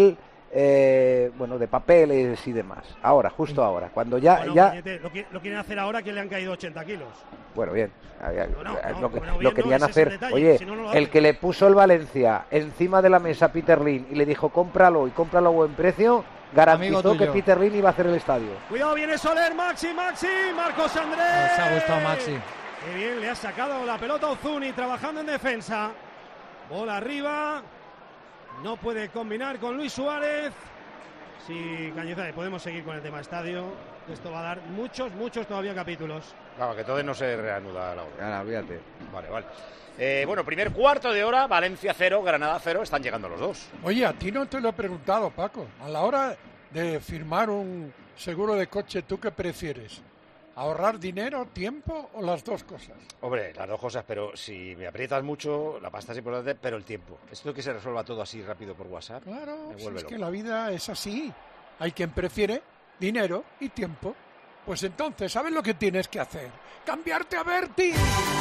eh, bueno, de papeles y demás. Ahora, justo ahora, cuando ya... Bueno, ya Cañete, lo, qui- lo quieren hacer ahora que le han caído ochenta kilos. Bueno, bien. no, lo, que- bueno, lo bien, querían no, ese es el hacer. detalle, Oye, si no, no lo el hacen. que le puso el Valencia encima de la mesa a Peter Lim y le dijo cómpralo y cómpralo a buen precio, garantizó que Peter Lim iba a hacer el estadio. Cuidado, viene Soler, Maxi, Maxi, Marcos Andrés. Nos ha gustado Maxi. Qué bien, le ha sacado la pelota a Ozuni trabajando en defensa. Bola arriba. No puede combinar con Luis Suárez. Sí, Cañizares, podemos seguir con el tema estadio. Esto va a dar muchos, muchos todavía capítulos. Claro, que todo no se reanuda la hora. Claro, olvídate. Vale, vale. Eh, bueno, primer cuarto de hora, Valencia cero, Granada cero, están llegando los dos. Oye, a ti no te lo he preguntado, Paco. A la hora de firmar un seguro de coche, ¿tú qué prefieres? ¿Ahorrar dinero, tiempo o las dos cosas? Hombre, las dos cosas, pero si me aprietas mucho, la pasta es importante, pero el tiempo. Esto que se resuelva todo así rápido por WhatsApp, Claro, me si vuelve es loco. que la vida es así. Hay quien prefiere dinero y tiempo. Pues entonces, ¿sabes lo que tienes que hacer? ¡Cambiarte a Berti!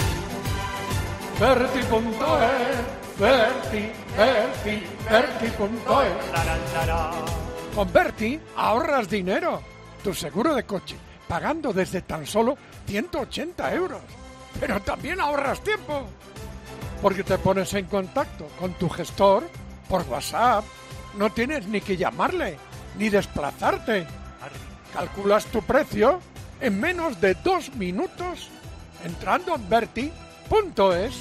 Berti punto es, Berti, Berti, Berti punto es. Con Berti ahorras dinero. Tu seguro de coche, pagando desde tan solo ciento ochenta euros. Pero también ahorras tiempo. Porque te pones en contacto con tu gestor por WhatsApp. No tienes ni que llamarle, ni desplazarte. Calculas tu precio en menos de dos minutos entrando en Berti punto es.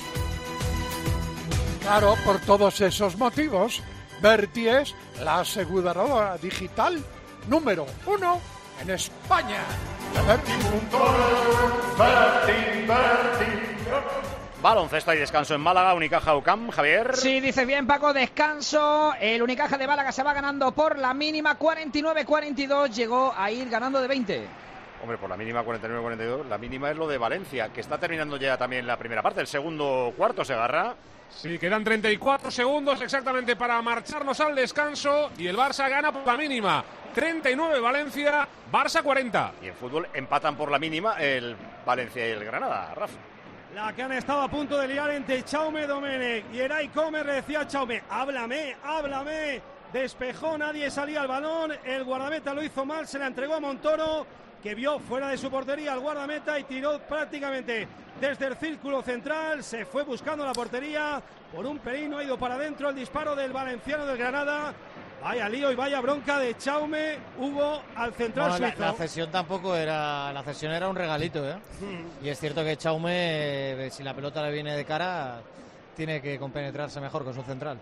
Claro, por todos esos motivos, Berti es la aseguradora digital número uno en España. Berti punto es, Berti, Berti. Baloncesto y descanso en Málaga, Unicaja U C A M, Javier. Sí, dices bien, Paco, descanso. El Unicaja de Málaga se va ganando por la mínima, cuarenta y nueve cuarenta y dos, llegó a ir ganando de veinte. Hombre, por la mínima cuarenta y nueve cuarenta y dos, la mínima es lo de Valencia, que está terminando ya también la primera parte. El segundo cuarto se agarra. Sí, quedan treinta y cuatro segundos exactamente para marcharnos al descanso y el Barça gana por la mínima. treinta y nueve Valencia, Barça cuarenta. Y en fútbol empatan por la mínima el Valencia y el Granada, Rafa. La que han estado a punto de liar entre Chaume Domenech y Eray Comer, le decía a Chaume, háblame, háblame. Despejó, nadie salía al balón, el guardameta lo hizo mal, se la entregó a Montoro, que vio fuera de su portería al guardameta y tiró prácticamente desde el círculo central, se fue buscando la portería, por un pelín no ha ido para adentro el disparo del valenciano del Granada. Vaya lío y vaya bronca de Chaume hubo al central Bueno, la, suizo. la cesión tampoco era, la cesión era un regalito, ¿eh? Hmm. Y es cierto que Chaume, eh, si la pelota le viene de cara, tiene que compenetrarse mejor con su central.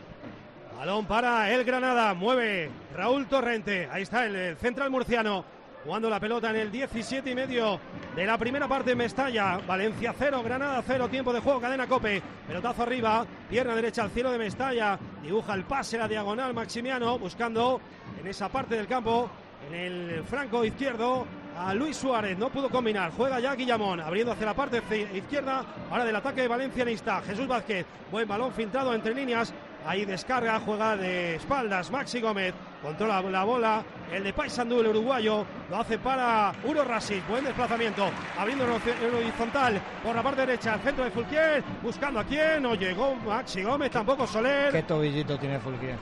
Balón para el Granada, mueve Raúl Torrente, ahí está el, el central murciano, jugando la pelota en el diecisiete y medio de la primera parte en Mestalla. Valencia cero, Granada cero, tiempo de juego, cadena Cope, pelotazo arriba, pierna derecha al cielo de Mestalla, dibuja el pase, la diagonal Maximiano, buscando en esa parte del campo, en el franco izquierdo, a Luis Suárez, no pudo combinar, juega ya Guillamón, abriendo hacia la parte izquierda, ahora del ataque de valencianista, Jesús Vázquez, buen balón filtrado entre líneas, ahí descarga, juega de espaldas Maxi Gómez, controla la bola, el de Paysandú, el uruguayo, lo hace para Uro Rasic, buen desplazamiento, abriendo en horizontal por la parte derecha, al centro de Fulquier, buscando a quién, no llegó Maxi Gómez, tampoco Soler. Qué tobillito tiene Fulquier.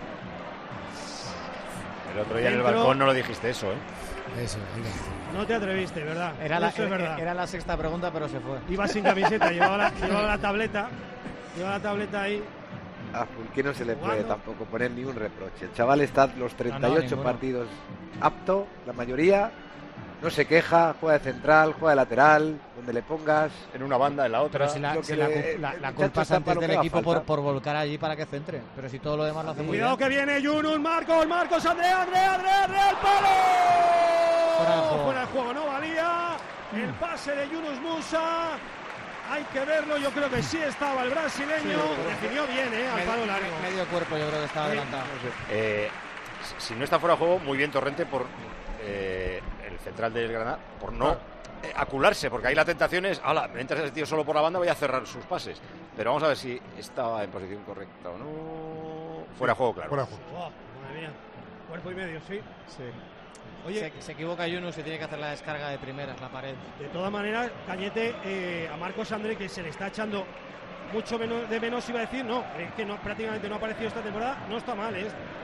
El otro día en el Dentro. balcón no lo dijiste eso, ¿eh? Eso, No te atreviste, ¿verdad? Era la, Eso es era- verdad. era la sexta pregunta, pero se fue. Iba sin camiseta, llevaba la, llevaba la tableta, llevaba la tableta ahí. A Fulquier no se le puede Jugando. tampoco poner ni un reproche. El chaval está los treinta y ocho ninguno. partidos apto, la mayoría. No se queja, juega de central, juega de lateral, donde le pongas. En una banda, en la otra. Pero si la, Lo si que la, le- cu- el la- la muchacho culpa es está antes para lo del que haga equipo por, falta. por volcar allí para que centre. Pero si todo lo demás lo hace muy Cuidado bien. que viene Yunus, Marcos, Marcos, Andrea, Andrea, Andrea, Andrea, el palo. Fuera de juego. Fuera de juego, no valía. El pase de Yunus Musa. Hay que verlo, yo creo que sí estaba el brasileño. Definió bien, ¿eh? Al Medio, palo largo. medio cuerpo yo creo que estaba Sí. adelantado. Eh, si no está fuera de juego, muy bien Torrente por eh, el central del Granada, por no eh, acularse, porque ahí la tentación es, ala, mientras ese tío solo por la banda voy a cerrar sus pases. Pero vamos a ver si estaba en posición correcta o no. Fuera de juego, claro. Fuera de juego. Oh, madre mía. Cuerpo y medio, sí. Sí. Oye, Se, se equivoca Yunus y tiene que hacer la descarga de primeras, la pared. de todas maneras, Cañete, eh, a Marcos André, que se le está echando mucho menos, de menos, iba a decir, no, es que no, prácticamente no ha aparecido esta temporada, no está mal, ¿eh?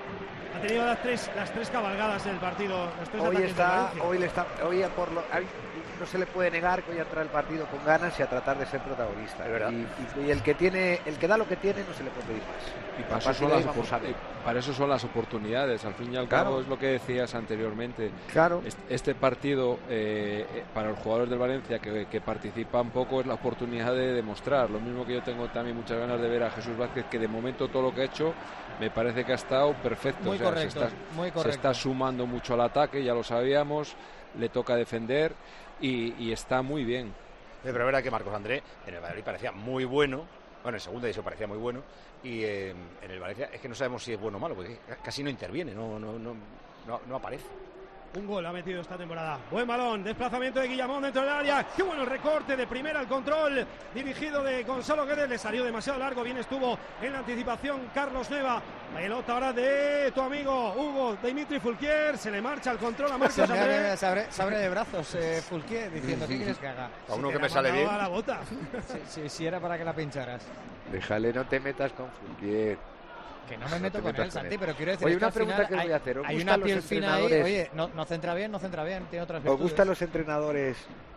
Ha tenido las tres, las tres cabalgadas del partido. Los tres Hoy ataques está, del Valencia. hoy le está, hoy por lo, hay- no se le puede negar que hoy entra el partido con ganas y a tratar de ser protagonista. Y, y- y el que tiene, el que da lo que tiene, no se le puede pedir más. Y para A eso, partir son de ahí las vamos a opor- ver. eh, para eso son las oportunidades. Al fin y al Claro. cabo es lo que decías anteriormente. Claro. Est- Este partido, eh, eh, para los jugadores del Valencia que, que participan poco, es la oportunidad de demostrar. Lo mismo que yo tengo también muchas ganas de ver a Jesús Vázquez, que de momento todo lo que ha hecho me parece que ha estado perfecto. Muy O sea, correcto, se está, muy se correcto. está sumando mucho al ataque, ya lo sabíamos, le toca defender y, y está muy bien. Pero es verdad que Marcos André en el Valladolid parecía muy bueno, bueno, en segunda división parecía muy bueno, y eh, en el Valencia es que no sabemos si es bueno o malo, porque casi no interviene, no, no, no, no, no aparece. Un gol ha metido esta temporada. Buen balón, desplazamiento de Guillamón dentro del área. Qué bueno el recorte de primera al control. Dirigido de Gonzalo Guedes, le salió demasiado largo. Bien estuvo en la anticipación Carlos Neva. Pelota ahora de tu amigo Hugo Dimitri Fulquier. Se le marcha el control a Marcos Se, André. se abre, se abre de brazos eh, Fulquier diciendo, ¿qué quieres que haga? A uno Si que te me la sale bien. mandaba la bota. Si, si- si era para que la pincharas. Déjale, no te metas con Fulquier. Que no me No meto te con metas él, con Santi, él. pero quiero decir... Oye, es que una al pregunta final que os hay, voy a hacer. ¿Os hay gustan una los piel fina ahí. entrenadores- Oye, no, no centra bien, no centra bien, tiene otras ¿Os virtudes. gustan los entrenadores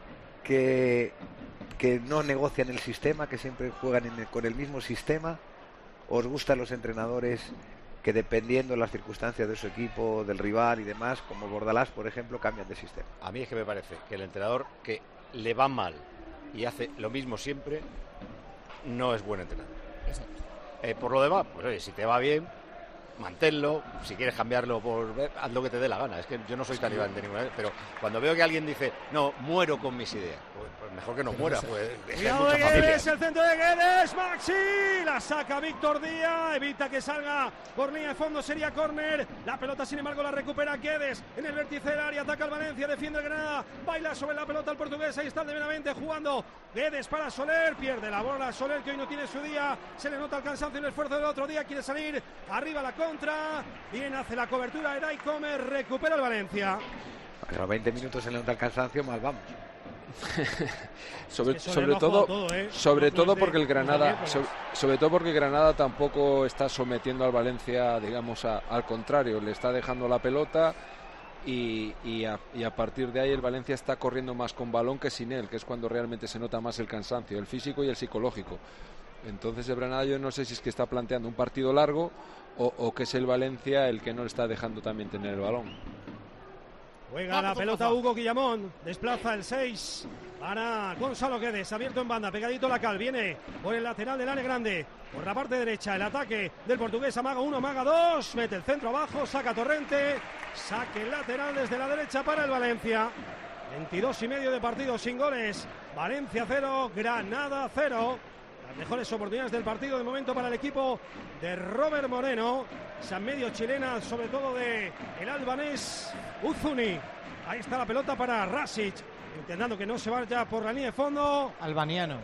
que, que no negocian el sistema, que siempre juegan en el- con el mismo sistema? ¿O os gustan los entrenadores que, dependiendo de las circunstancias de su equipo, del rival y demás, como Bordalás, por ejemplo, cambian de sistema? A mí es que me parece que el entrenador que le va mal y hace lo mismo siempre no es buen entrenador. Eh, por lo demás, pues oye, si te va bien, manténlo. Si quieres cambiarlo, por ver, haz lo que te dé la gana. Es que yo no soy talibán de ninguna vez, pero cuando veo que alguien dice, no, muero con mis ideas, pues, pues mejor que no muera. Pues, es que hay Cuidado mucha de familia. Guedes, el centro de Guedes, Maxi, la saca Víctor Díaz, evita que salga por línea de fondo, sería córner, la pelota sin embargo la recupera Guedes en el vértice del área, ataca el Valencia, defiende el Granada, baila sobre la pelota el portugués, ahí está el de Benavente jugando, Guedes para Soler, pierde la bola Soler que hoy no tiene su día, se le nota el cansancio y el esfuerzo del otro día, quiere salir, arriba la contra, bien hace la cobertura, Eray Comer, recupera el Valencia. A los veinte minutos se le nota el cansancio, mal vamos. sobre Es que Soler sobre lo ha todo jugado todo, ¿eh? sobre No todo puedes porque el de- Granada miércoles. sobre, sobre todo porque el Granada tampoco está sometiendo al Valencia, digamos, a- al contrario, le está dejando la pelota y, y, a, y a partir de ahí el Valencia está corriendo más con balón que sin él, que es cuando realmente se nota más el cansancio, el físico y el psicológico. Entonces el Granada yo no sé si es que está planteando un partido largo o, o que es el Valencia el que no le está dejando también tener el balón. Juega la pelota Hugo Guillamón, desplaza el seis para Gonzalo Guedes, abierto en banda, pegadito la cal, viene por el lateral del área grande, por la parte derecha, el ataque del portugués, amaga uno, amaga dos, mete el centro abajo, saca Torrente, saque lateral desde la derecha para el Valencia, veintidós y medio de partido sin goles, Valencia cero, Granada cero. Las mejores oportunidades del partido de momento para el equipo de Robert Moreno. Esa medio chilena, sobre todo de el albanés Uzuni. Ahí está la pelota para Rasic, intentando que no se vaya por la línea de fondo. Albaniano.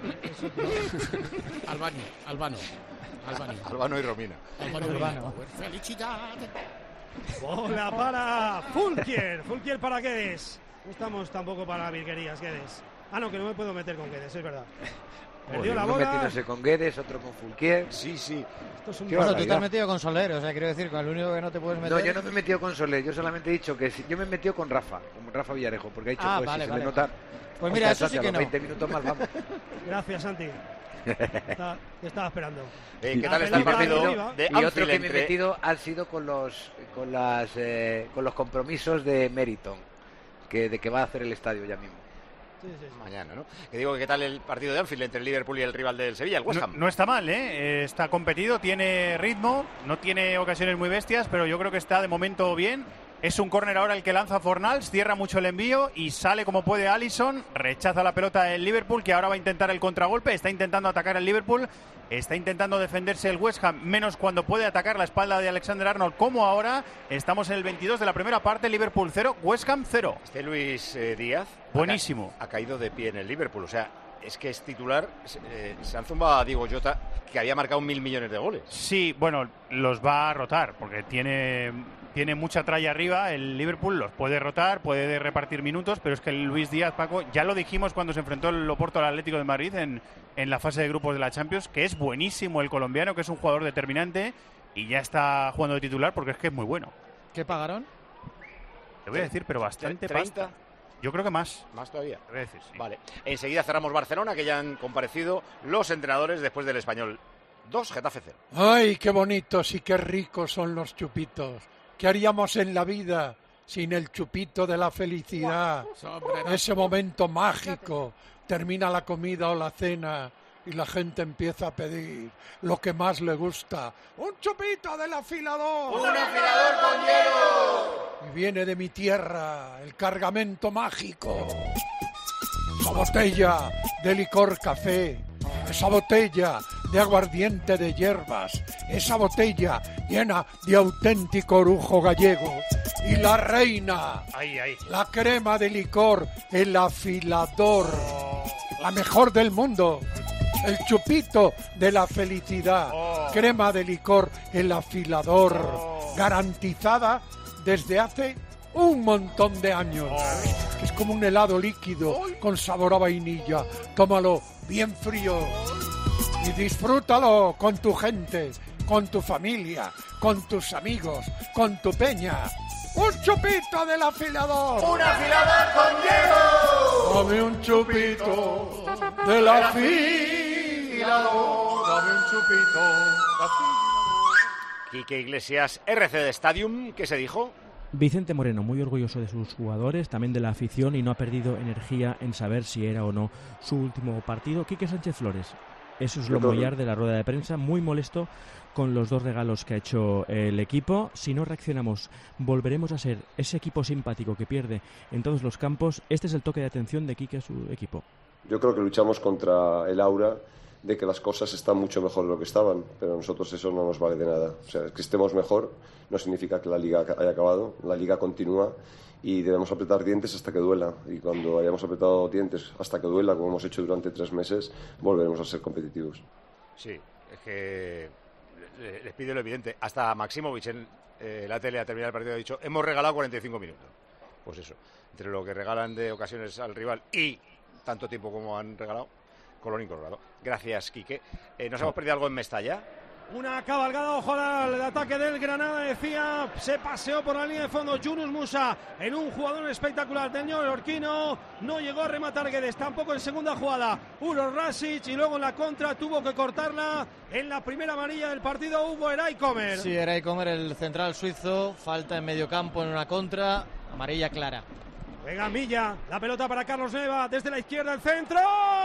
Albano, Albano. Albano. Albano y Romina. Albano. Albano. Felicidad. Bola para Fulquier. Fulquier para Guedes. No estamos tampoco para virguerías, Guedes. Ah, no, que no me puedo meter con Guedes, es verdad. Perdió la Uno bola. metiéndose con Guedes, otro con Fulquier. Sí, sí. Esto es un Qué Bueno, tú te barbaridad. has metido con Soler, o sea, quiero decir, con el único que no te puedes meter... No, yo no me he metido con Soler, yo solamente he dicho que si, yo me he metido con Rafa, con Rafa Villarejo, porque ha dicho Ah, pues vale, si vale. se le nota. Pues mira, el eso sí cansancio, que a los no. veinte minutos más vamos. Gracias, Santi. Está- Te estaba esperando. Eh, ¿Qué La tal está el pelota partido arriba. de Y otro Anfield que me he entre- metido han sido con los con las eh, con los compromisos de Meriton, que de que va a hacer el estadio ya mismo. Sí, sí, sí. Mañana, ¿no? Que digo, ¿qué tal el partido de Anfield entre el Liverpool y el rival del Sevilla, el West No, Ham? no está mal, ¿eh? Eh, Está competido, tiene ritmo, no tiene ocasiones muy bestias, pero yo creo que está de momento bien. Es un córner ahora el que lanza Fornals, cierra mucho el envío y sale como puede Alisson, rechaza la pelota el Liverpool, que ahora va a intentar el contragolpe, está intentando atacar el Liverpool, está intentando defenderse el West Ham, menos cuando puede atacar la espalda de Alexander Arnold, como ahora. Estamos en el veintidós de la primera parte, Liverpool cero, West Ham cero. Este Luis eh, Díaz Buenísimo. Ha, ca- ha caído de pie en el Liverpool, o sea, es que es titular. Eh, se han zumbado a Diego Jota, que había marcado mil millones de goles. Sí, bueno, los va a rotar, porque tiene, tiene mucha tralla arriba, el Liverpool los puede rotar, puede repartir minutos, pero es que el Luis Díaz, Paco, ya lo dijimos cuando se enfrentó el Oporto al Atlético de Madrid en, en la fase de grupos de la Champions, que es buenísimo el colombiano, que es un jugador determinante, y ya está jugando de titular porque es que es muy bueno. ¿Qué pagaron? Te voy a decir, pero bastante ¿treinta? pasta. Yo creo que más. ¿Más todavía? Te voy a decir, sí. Vale. Enseguida cerramos Barcelona, que ya han comparecido los entrenadores después del Español dos, Getafe cero. ¡Ay, qué bonitos y qué ricos son los chupitos! ¿Qué haríamos en la vida sin el chupito de la felicidad? Ese momento mágico. Termina la comida o la cena y la gente empieza a pedir lo que más le gusta. ¡Un chupito del afilador! ¡Un afilador con hielo! Y viene de mi tierra el cargamento mágico. Esa botella de licor café, esa botella de aguardiente de hierbas, esa botella llena de auténtico orujo gallego. Y la reina, ahí, ahí. la crema de licor, el afilador, la mejor del mundo. El chupito de la felicidad, oh. crema de licor, el afilador, oh. garantizada desde hace un montón de años. Oh. Es como un helado líquido oh. con sabor a vainilla. Tómalo bien frío y disfrútalo con tu gente, con tu familia, con tus amigos, con tu peña. ¡Un chupito del afilador! ¡Un afilador con hielo! Dame un chupito del afilador. Dame un chupito. Quique Iglesias, R C D Stadium, ¿qué se dijo? Vicente Moreno, muy orgulloso de sus jugadores, también de la afición, y no ha perdido energía en saber si era o no su último partido. Quique Sánchez Flores, eso es lo mollar de la rueda de prensa, muy molesto con los dos regalos que ha hecho el equipo. Si no reaccionamos, volveremos a ser ese equipo simpático que pierde en todos los campos. Este es el toque de atención de Quique a su equipo. Yo creo que luchamos contra el aura de que las cosas están mucho mejor de lo que estaban, pero a nosotros eso no nos vale de nada. O sea, que estemos mejor no significa que la Liga haya acabado, la Liga continúa y debemos apretar dientes hasta que duela. Y cuando hayamos apretado dientes hasta que duela, como hemos hecho durante tres meses, volveremos a ser competitivos. Sí, es que les pide lo evidente. Hasta Maximovic en eh, la tele, a terminar el partido, ha dicho: hemos regalado cuarenta y cinco minutos. Pues eso, entre lo que regalan de ocasiones al rival y tanto tiempo como han regalado, color incolorado. Gracias, Quique. Eh, ¿Nos hemos perdido algo en Mestalla? Una cabalgada, ojo al ataque del Granada, decía, se paseó por la línea de fondo Yunus Musa en un jugador espectacular del neoyorquino, no llegó a rematar Guedes, tampoco en segunda jugada, Uros Rasic, y luego en la contra tuvo que cortarla en la primera amarilla del partido Hugo Eray Comer. Sí, Eray Comer, el central suizo, falta en medio campo en una contra, amarilla clara. Venga, Milla, la pelota para Carlos Neva, desde la izquierda el centro,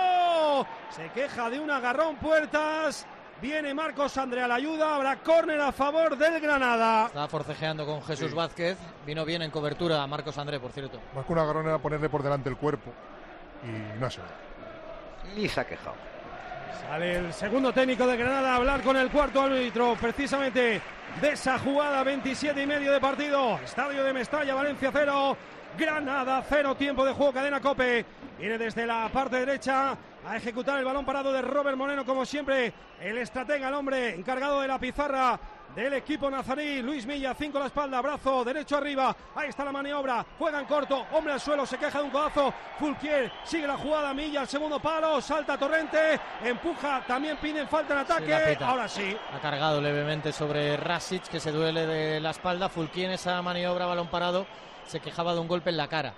se queja de un agarrón Puertas. Viene Marcos André a la ayuda, habrá córner a favor del Granada. Estaba forcejeando con Jesús sí. Vázquez, vino bien en cobertura a Marcos André, por cierto. Más que un agarrón era ponerle por delante el cuerpo y no sé. Ni se ha quejado. Sale el segundo técnico de Granada a hablar con el cuarto árbitro, precisamente de esa jugada, veintisiete y medio de partido. Estadio de Mestalla, Valencia cero, Granada cero, tiempo de juego, cadena COPE. Viene desde la parte derecha a ejecutar el balón parado de Robert Moreno, como siempre, el estratega, el hombre encargado de la pizarra del equipo nazarí. Luis Milla, cinco a la espalda, brazo derecho arriba, ahí está la maniobra, juega en corto, hombre al suelo, se queja de un codazo, Fulquier sigue la jugada, Milla al segundo palo, salta Torrente, empuja, también piden falta en ataque, sí, ahora sí. Ha cargado levemente sobre Rasic, que se duele de la espalda. Fulquier en esa maniobra, balón parado, se quejaba de un golpe en la cara.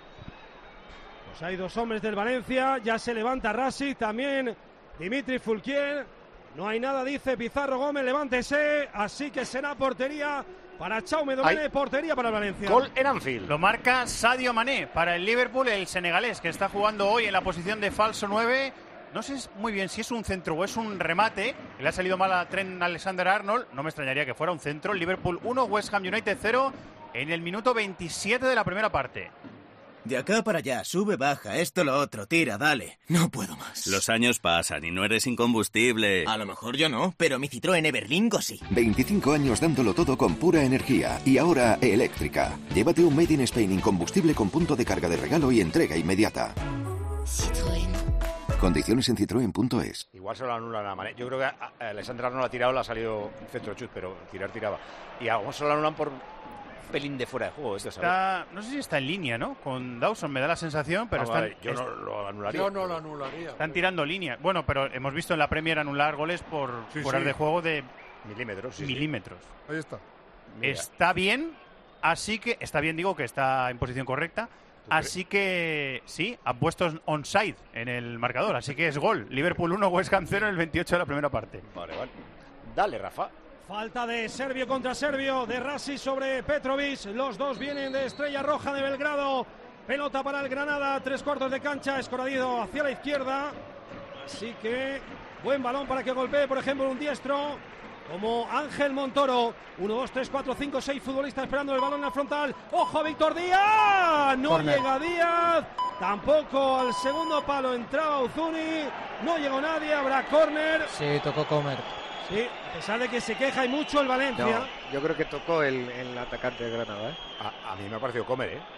Pues hay dos hombres del Valencia, ya se levanta Rasic, también Dimitri Fulquier. No hay nada, dice Pizarro Gómez, levántese, así que será portería para Jaume Domènech, portería para el Valencia. Gol en Anfield. Lo marca Sadio Mané para el Liverpool, el senegalés, que está jugando hoy en la posición de falso nueve. No sé muy bien si es un centro o es un remate. Le ha salido mal a Trent Alexander-Arnold. No me extrañaría que fuera un centro. Liverpool uno, West Ham United cero en el minuto veintisiete de la primera parte. De acá para allá, sube, baja, esto, lo otro, tira, dale. No puedo más. Los años pasan y no eres incombustible. A lo mejor yo no, pero mi Citroën Everlingo sí. veinticinco años dándolo todo con pura energía y ahora eléctrica. Llévate un Made in Spain incombustible con punto de carga de regalo y entrega inmediata. Citroën. Condiciones en citroen punto es. Igual se lo anulan a Mané. Yo creo que a Alexander Arnold ha tirado, le ha salido centro chut, pero tirar tiraba. Y a se lo anulan por pelín de fuera de juego. Esto, está, no sé si está en línea, ¿no? Con Dawson me da la sensación, pero no, están, vale, yo es, no lo anularía. Yo no lo anularía. Están tirando línea. Bueno, pero hemos visto en la Premier anular goles por sí, fuera sí. de juego de Milímetros, sí, milímetros. Sí. Ahí está. Mira. Está bien, así que... Está bien, digo, que está en posición correcta. Así que sí, ha puesto onside en el marcador, así que es gol. Liverpool uno, West Ham cero en el veintiocho de la primera parte. Vale, vale. Dale, Rafa. Falta de Serbio contra Serbio, de Rasic sobre Petrovic. Los dos vienen de Estrella Roja de Belgrado. Pelota para el Granada, tres cuartos de cancha, escoradido hacia la izquierda. Así que buen balón para que golpee, por ejemplo, un diestro como Ángel Montoro. Uno, dos, tres, cuatro, cinco, seis futbolistas esperando el balón en la frontal. ¡Ojo, Víctor Díaz! No Corner. Llega Díaz. Tampoco al segundo palo entraba Uzuni. No llegó nadie, habrá córner. Sí, tocó Comer. Sí, a pesar de que se queja y mucho el Valencia. No, yo creo que tocó el, el atacante de Granada, ¿eh? A, a mí me ha parecido Comer, ¿eh?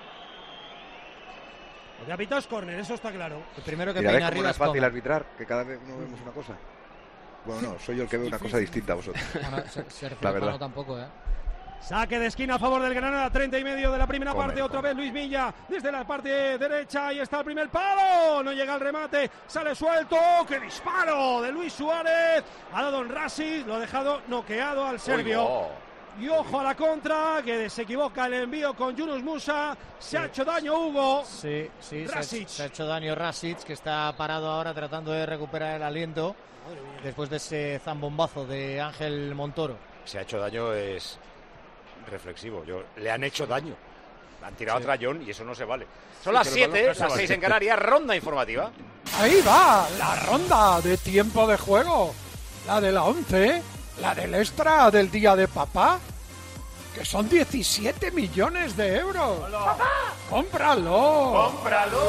Lo que ha pitado es córner, eso está claro. El primero que peina arriba es fácil Comer. Arbitrar, que cada vez no vemos una cosa. Bueno, no, soy yo el que veo una cosa distinta a vosotros. Bueno, ser, ser la verdad. Tampoco, ¿eh? Saque de esquina a favor del Granada, treinta y medio de la primera Comer, parte. Otra comer. vez Luis Milla desde la parte derecha. Ahí está el primer palo. No llega el remate. Sale suelto. ¡Qué disparo de Luis Suárez! Ha dado en Rasic. Lo ha dejado noqueado al serbio. Oigo. Y ojo a la contra, que se equivoca el envío con Yunus Musa. Se sí. ha hecho daño Hugo. Sí, sí, Rasic. Se, ha, se ha hecho daño Rasic, que está parado ahora tratando de recuperar el aliento después de ese zambombazo de Ángel Montoro. Se ha hecho daño, es reflexivo. Yo, le han hecho daño. Han tirado sí. a Trayón y eso no se vale. Son sí, las siete, no las seis en Canarias, ronda informativa. Ahí va, la ronda de tiempo de juego. La de la once, la del extra del día de papá, que son diecisiete millones de euros. ¡Papá! ¡Cómpralo! ¡Cómpralo!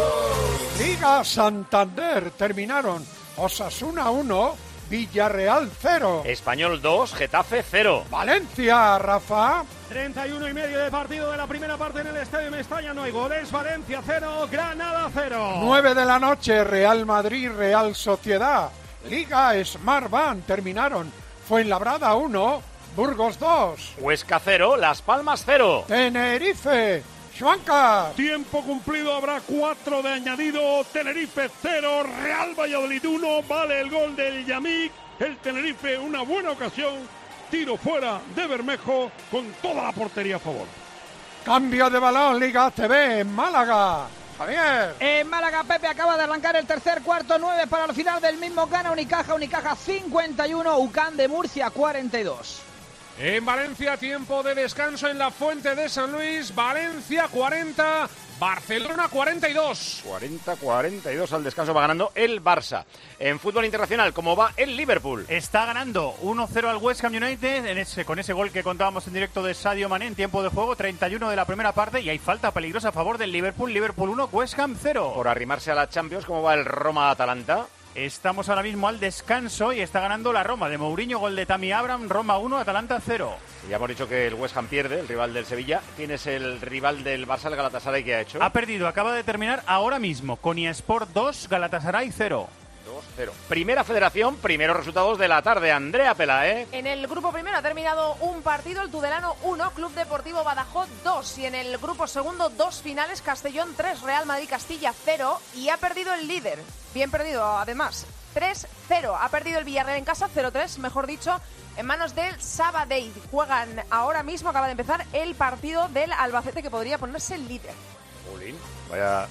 Liga Santander, terminaron Osasuna uno, Villarreal cero. Español dos, Getafe cero. Valencia, Rafa. treinta y uno y medio de partido de la primera parte en el Estadio Mestalla. No hay goles. Valencia cero, Granada cero. nueve de la noche, Real Madrid, Real Sociedad. Liga Smartbank, terminaron Fuenlabrada uno, Burgos dos. Huesca cero, Las Palmas cero. Tenerife, Xuanca. Tiempo cumplido, habrá cuatro de añadido. Tenerife cero, Real Valladolid uno. Vale el gol del Yamik. El Tenerife, una buena ocasión. Tiro fuera de Bermejo con toda la portería a favor. Cambio de balón, Liga A C B en Málaga. Javier. En Málaga, Pepe acaba de arrancar el tercer cuarto, nueve para el final del mismo. Gana Unicaja, Unicaja cincuenta y uno, UCAM de Murcia cuarenta y dos. En Valencia, tiempo de descanso en la Fuente de San Luis. Valencia cuarenta, Barcelona cuarenta y dos. cuarenta cuarenta y dos al descanso va ganando el Barça. En fútbol internacional, ¿cómo va el Liverpool? Está ganando uno cero al West Ham United en ese, con ese gol que contábamos en directo de Sadio Mané en tiempo de juego, treinta y uno de la primera parte, y hay falta peligrosa a favor del Liverpool. Liverpool uno, West Ham cero. Por arrimarse a la Champions, ¿cómo va el Roma-Atalanta? Estamos ahora mismo al descanso y está ganando la Roma. De Mourinho, gol de Tammy Abraham, Roma uno, Atalanta cero. Ya hemos dicho que el West Ham pierde, el rival del Sevilla. ¿Quién es el rival del Barça, el Galatasaray, que ha hecho? Ha perdido, acaba de terminar ahora mismo. Konyaspor dos, Galatasaray cero. dos cero. Primera Federación, primeros resultados de la tarde. Andrea Pelae. En el grupo primero ha terminado un partido, el Tudelano uno, Club Deportivo Badajoz dos. Y en el grupo segundo, dos finales, Castellón tres, Real Madrid Castilla cero. Y ha perdido el líder, bien perdido además, tres cero. Ha perdido el Villarreal en casa, cero tres, mejor dicho, en manos del Sabadell. Juegan ahora mismo, acaba de empezar el partido del Albacete, que podría ponerse el líder. Jolín, vaya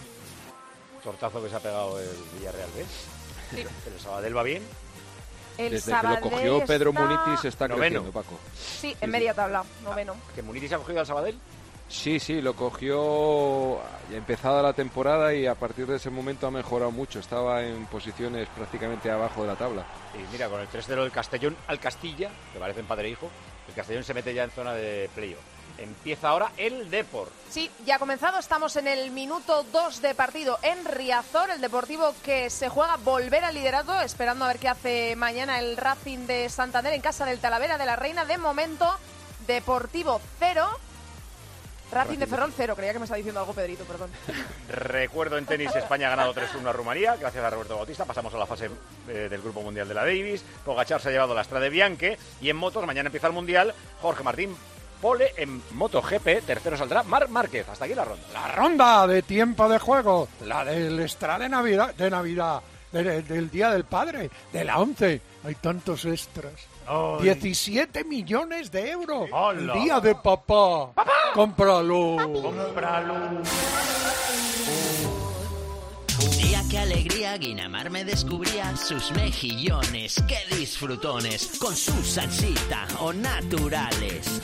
tortazo que se ha pegado el Villarreal, ¿ves? Sí. Pero el Sabadell va bien. El Desde Sabadell que lo cogió Pedro está... Munitis está Noveno. creciendo, Paco. Sí, en media tabla, noveno. ¿Que Munitis ha cogido al Sabadell? Sí, sí, lo cogió empezada la temporada y a partir de ese momento ha mejorado mucho. Estaba en posiciones prácticamente abajo de la tabla. Y mira, con el tres cero del Castellón al Castilla, que parecen padre e hijo, el Castellón se mete ya en zona de playoff. Empieza ahora el Depor. Sí, ya ha comenzado, estamos en el minuto dos de partido en Riazor, el Deportivo que se juega volver al liderato, esperando a ver qué hace mañana el Racing de Santander en casa del Talavera de la Reina. De momento, Deportivo cero, Racing de Ferrol cero. Creía que me estaba diciendo algo Pedrito, perdón. Recuerdo en tenis, España ha ganado tres uno a Rumanía, gracias a Roberto Bautista. Pasamos a la fase eh, del Grupo Mundial de la Davis. Pogačar se ha llevado la Strade Bianche. Y en motos, mañana empieza el Mundial. Jorge Martín Pole en MotoGP, tercero saldrá Marc Márquez. Hasta aquí la ronda. La ronda de tiempo de juego, la del extra de Navidad, de Navidad, de, de, del Día del Padre, de la once. Hay tantos extras. Ay. diecisiete millones de euros. ¡Hola! El día de papá. ¡Papá! ¡Cómpralo! ¡Cómpralo! Un día qué alegría, Guinamar me descubría sus mejillones, qué disfrutones, con su salsita o naturales.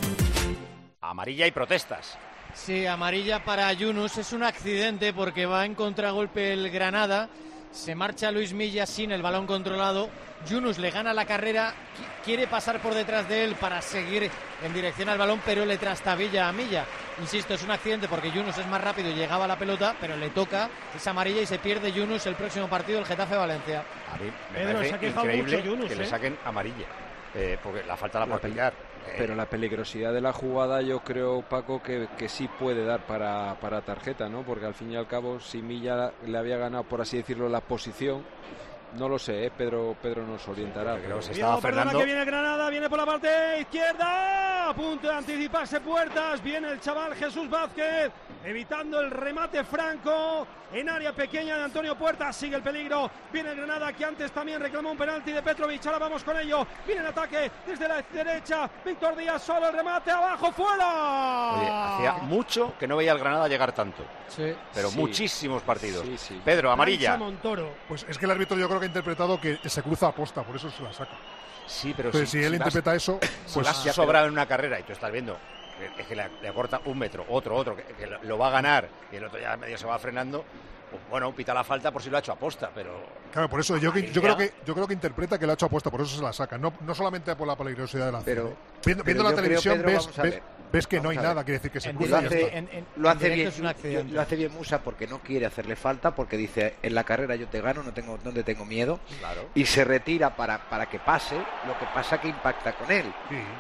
Amarilla y protestas. Sí, amarilla para Yunus, es un accidente porque va en contragolpe el Granada, se marcha Luis Milla sin el balón controlado, Yunus le gana la carrera, quiere pasar por detrás de él para seguir en dirección al balón, pero le trastabilla a Milla. Insisto, es un accidente porque Yunus es más rápido y llegaba a la pelota, pero le toca esa amarilla y se pierde Yunus el próximo partido, el Getafe-Valencia. A mí me Pedro, parece se ha quejado increíble mucho Yunus, que ¿eh? le saquen amarilla, eh, porque la falta la La puede pel- pillar. Pero la peligrosidad de la jugada yo creo, Paco, que, que sí puede dar para, para tarjeta, ¿no? Porque al fin y al cabo, si Milla le había ganado, por así decirlo, la posición, no lo sé, ¿eh? Pedro, Pedro nos orientará. Pero se Cuidado, perdona, que viene Granada, viene por la parte izquierda, a punto de anticiparse Puertas, viene el chaval Jesús Vázquez, evitando el remate franco en área pequeña de Antonio Puertas, sigue el peligro, viene Granada que antes también reclamó un penalti de Petrovic, ahora vamos con ello, viene el ataque desde la derecha, Víctor Díaz solo, el remate abajo, fuera. Oye, hacía mucho que no veía al Granada llegar tanto. Sí. Pero Sí. muchísimos partidos. Sí, sí. Pedro, amarilla. Montoro. Pues es que el árbitro yo creo que ha interpretado que se cruza a posta, por eso se la saca. Sí, pero Entonces, si, si él si vas- interpreta eso, si pues vas sobrado en una carrera y tú estás viendo que, es que le, le corta un metro, otro, otro, que, que lo, lo va a ganar y el otro ya medio se va frenando, pues, bueno, pita la falta por si lo ha hecho aposta, pero... Claro, por eso yo, que- yo creo que yo creo que interpreta que lo ha hecho apuesta, por eso se la saca. No, no solamente por la peligrosidad de la acción. Pero- ¿eh? viendo, pero viendo la yo creo, televisión Pedro, ves, vamos a ves, ver. ves que no Vamos hay a ver. nada, quiere decir que se En cruza y ya directo- está. en- en- lo hace bien, es un accidente. lo hace bien Musa porque no quiere hacerle falta, porque dice en la carrera yo te gano, no tengo no te tengo miedo, Claro. y se retira para, para que pase, lo que pasa que impacta con él.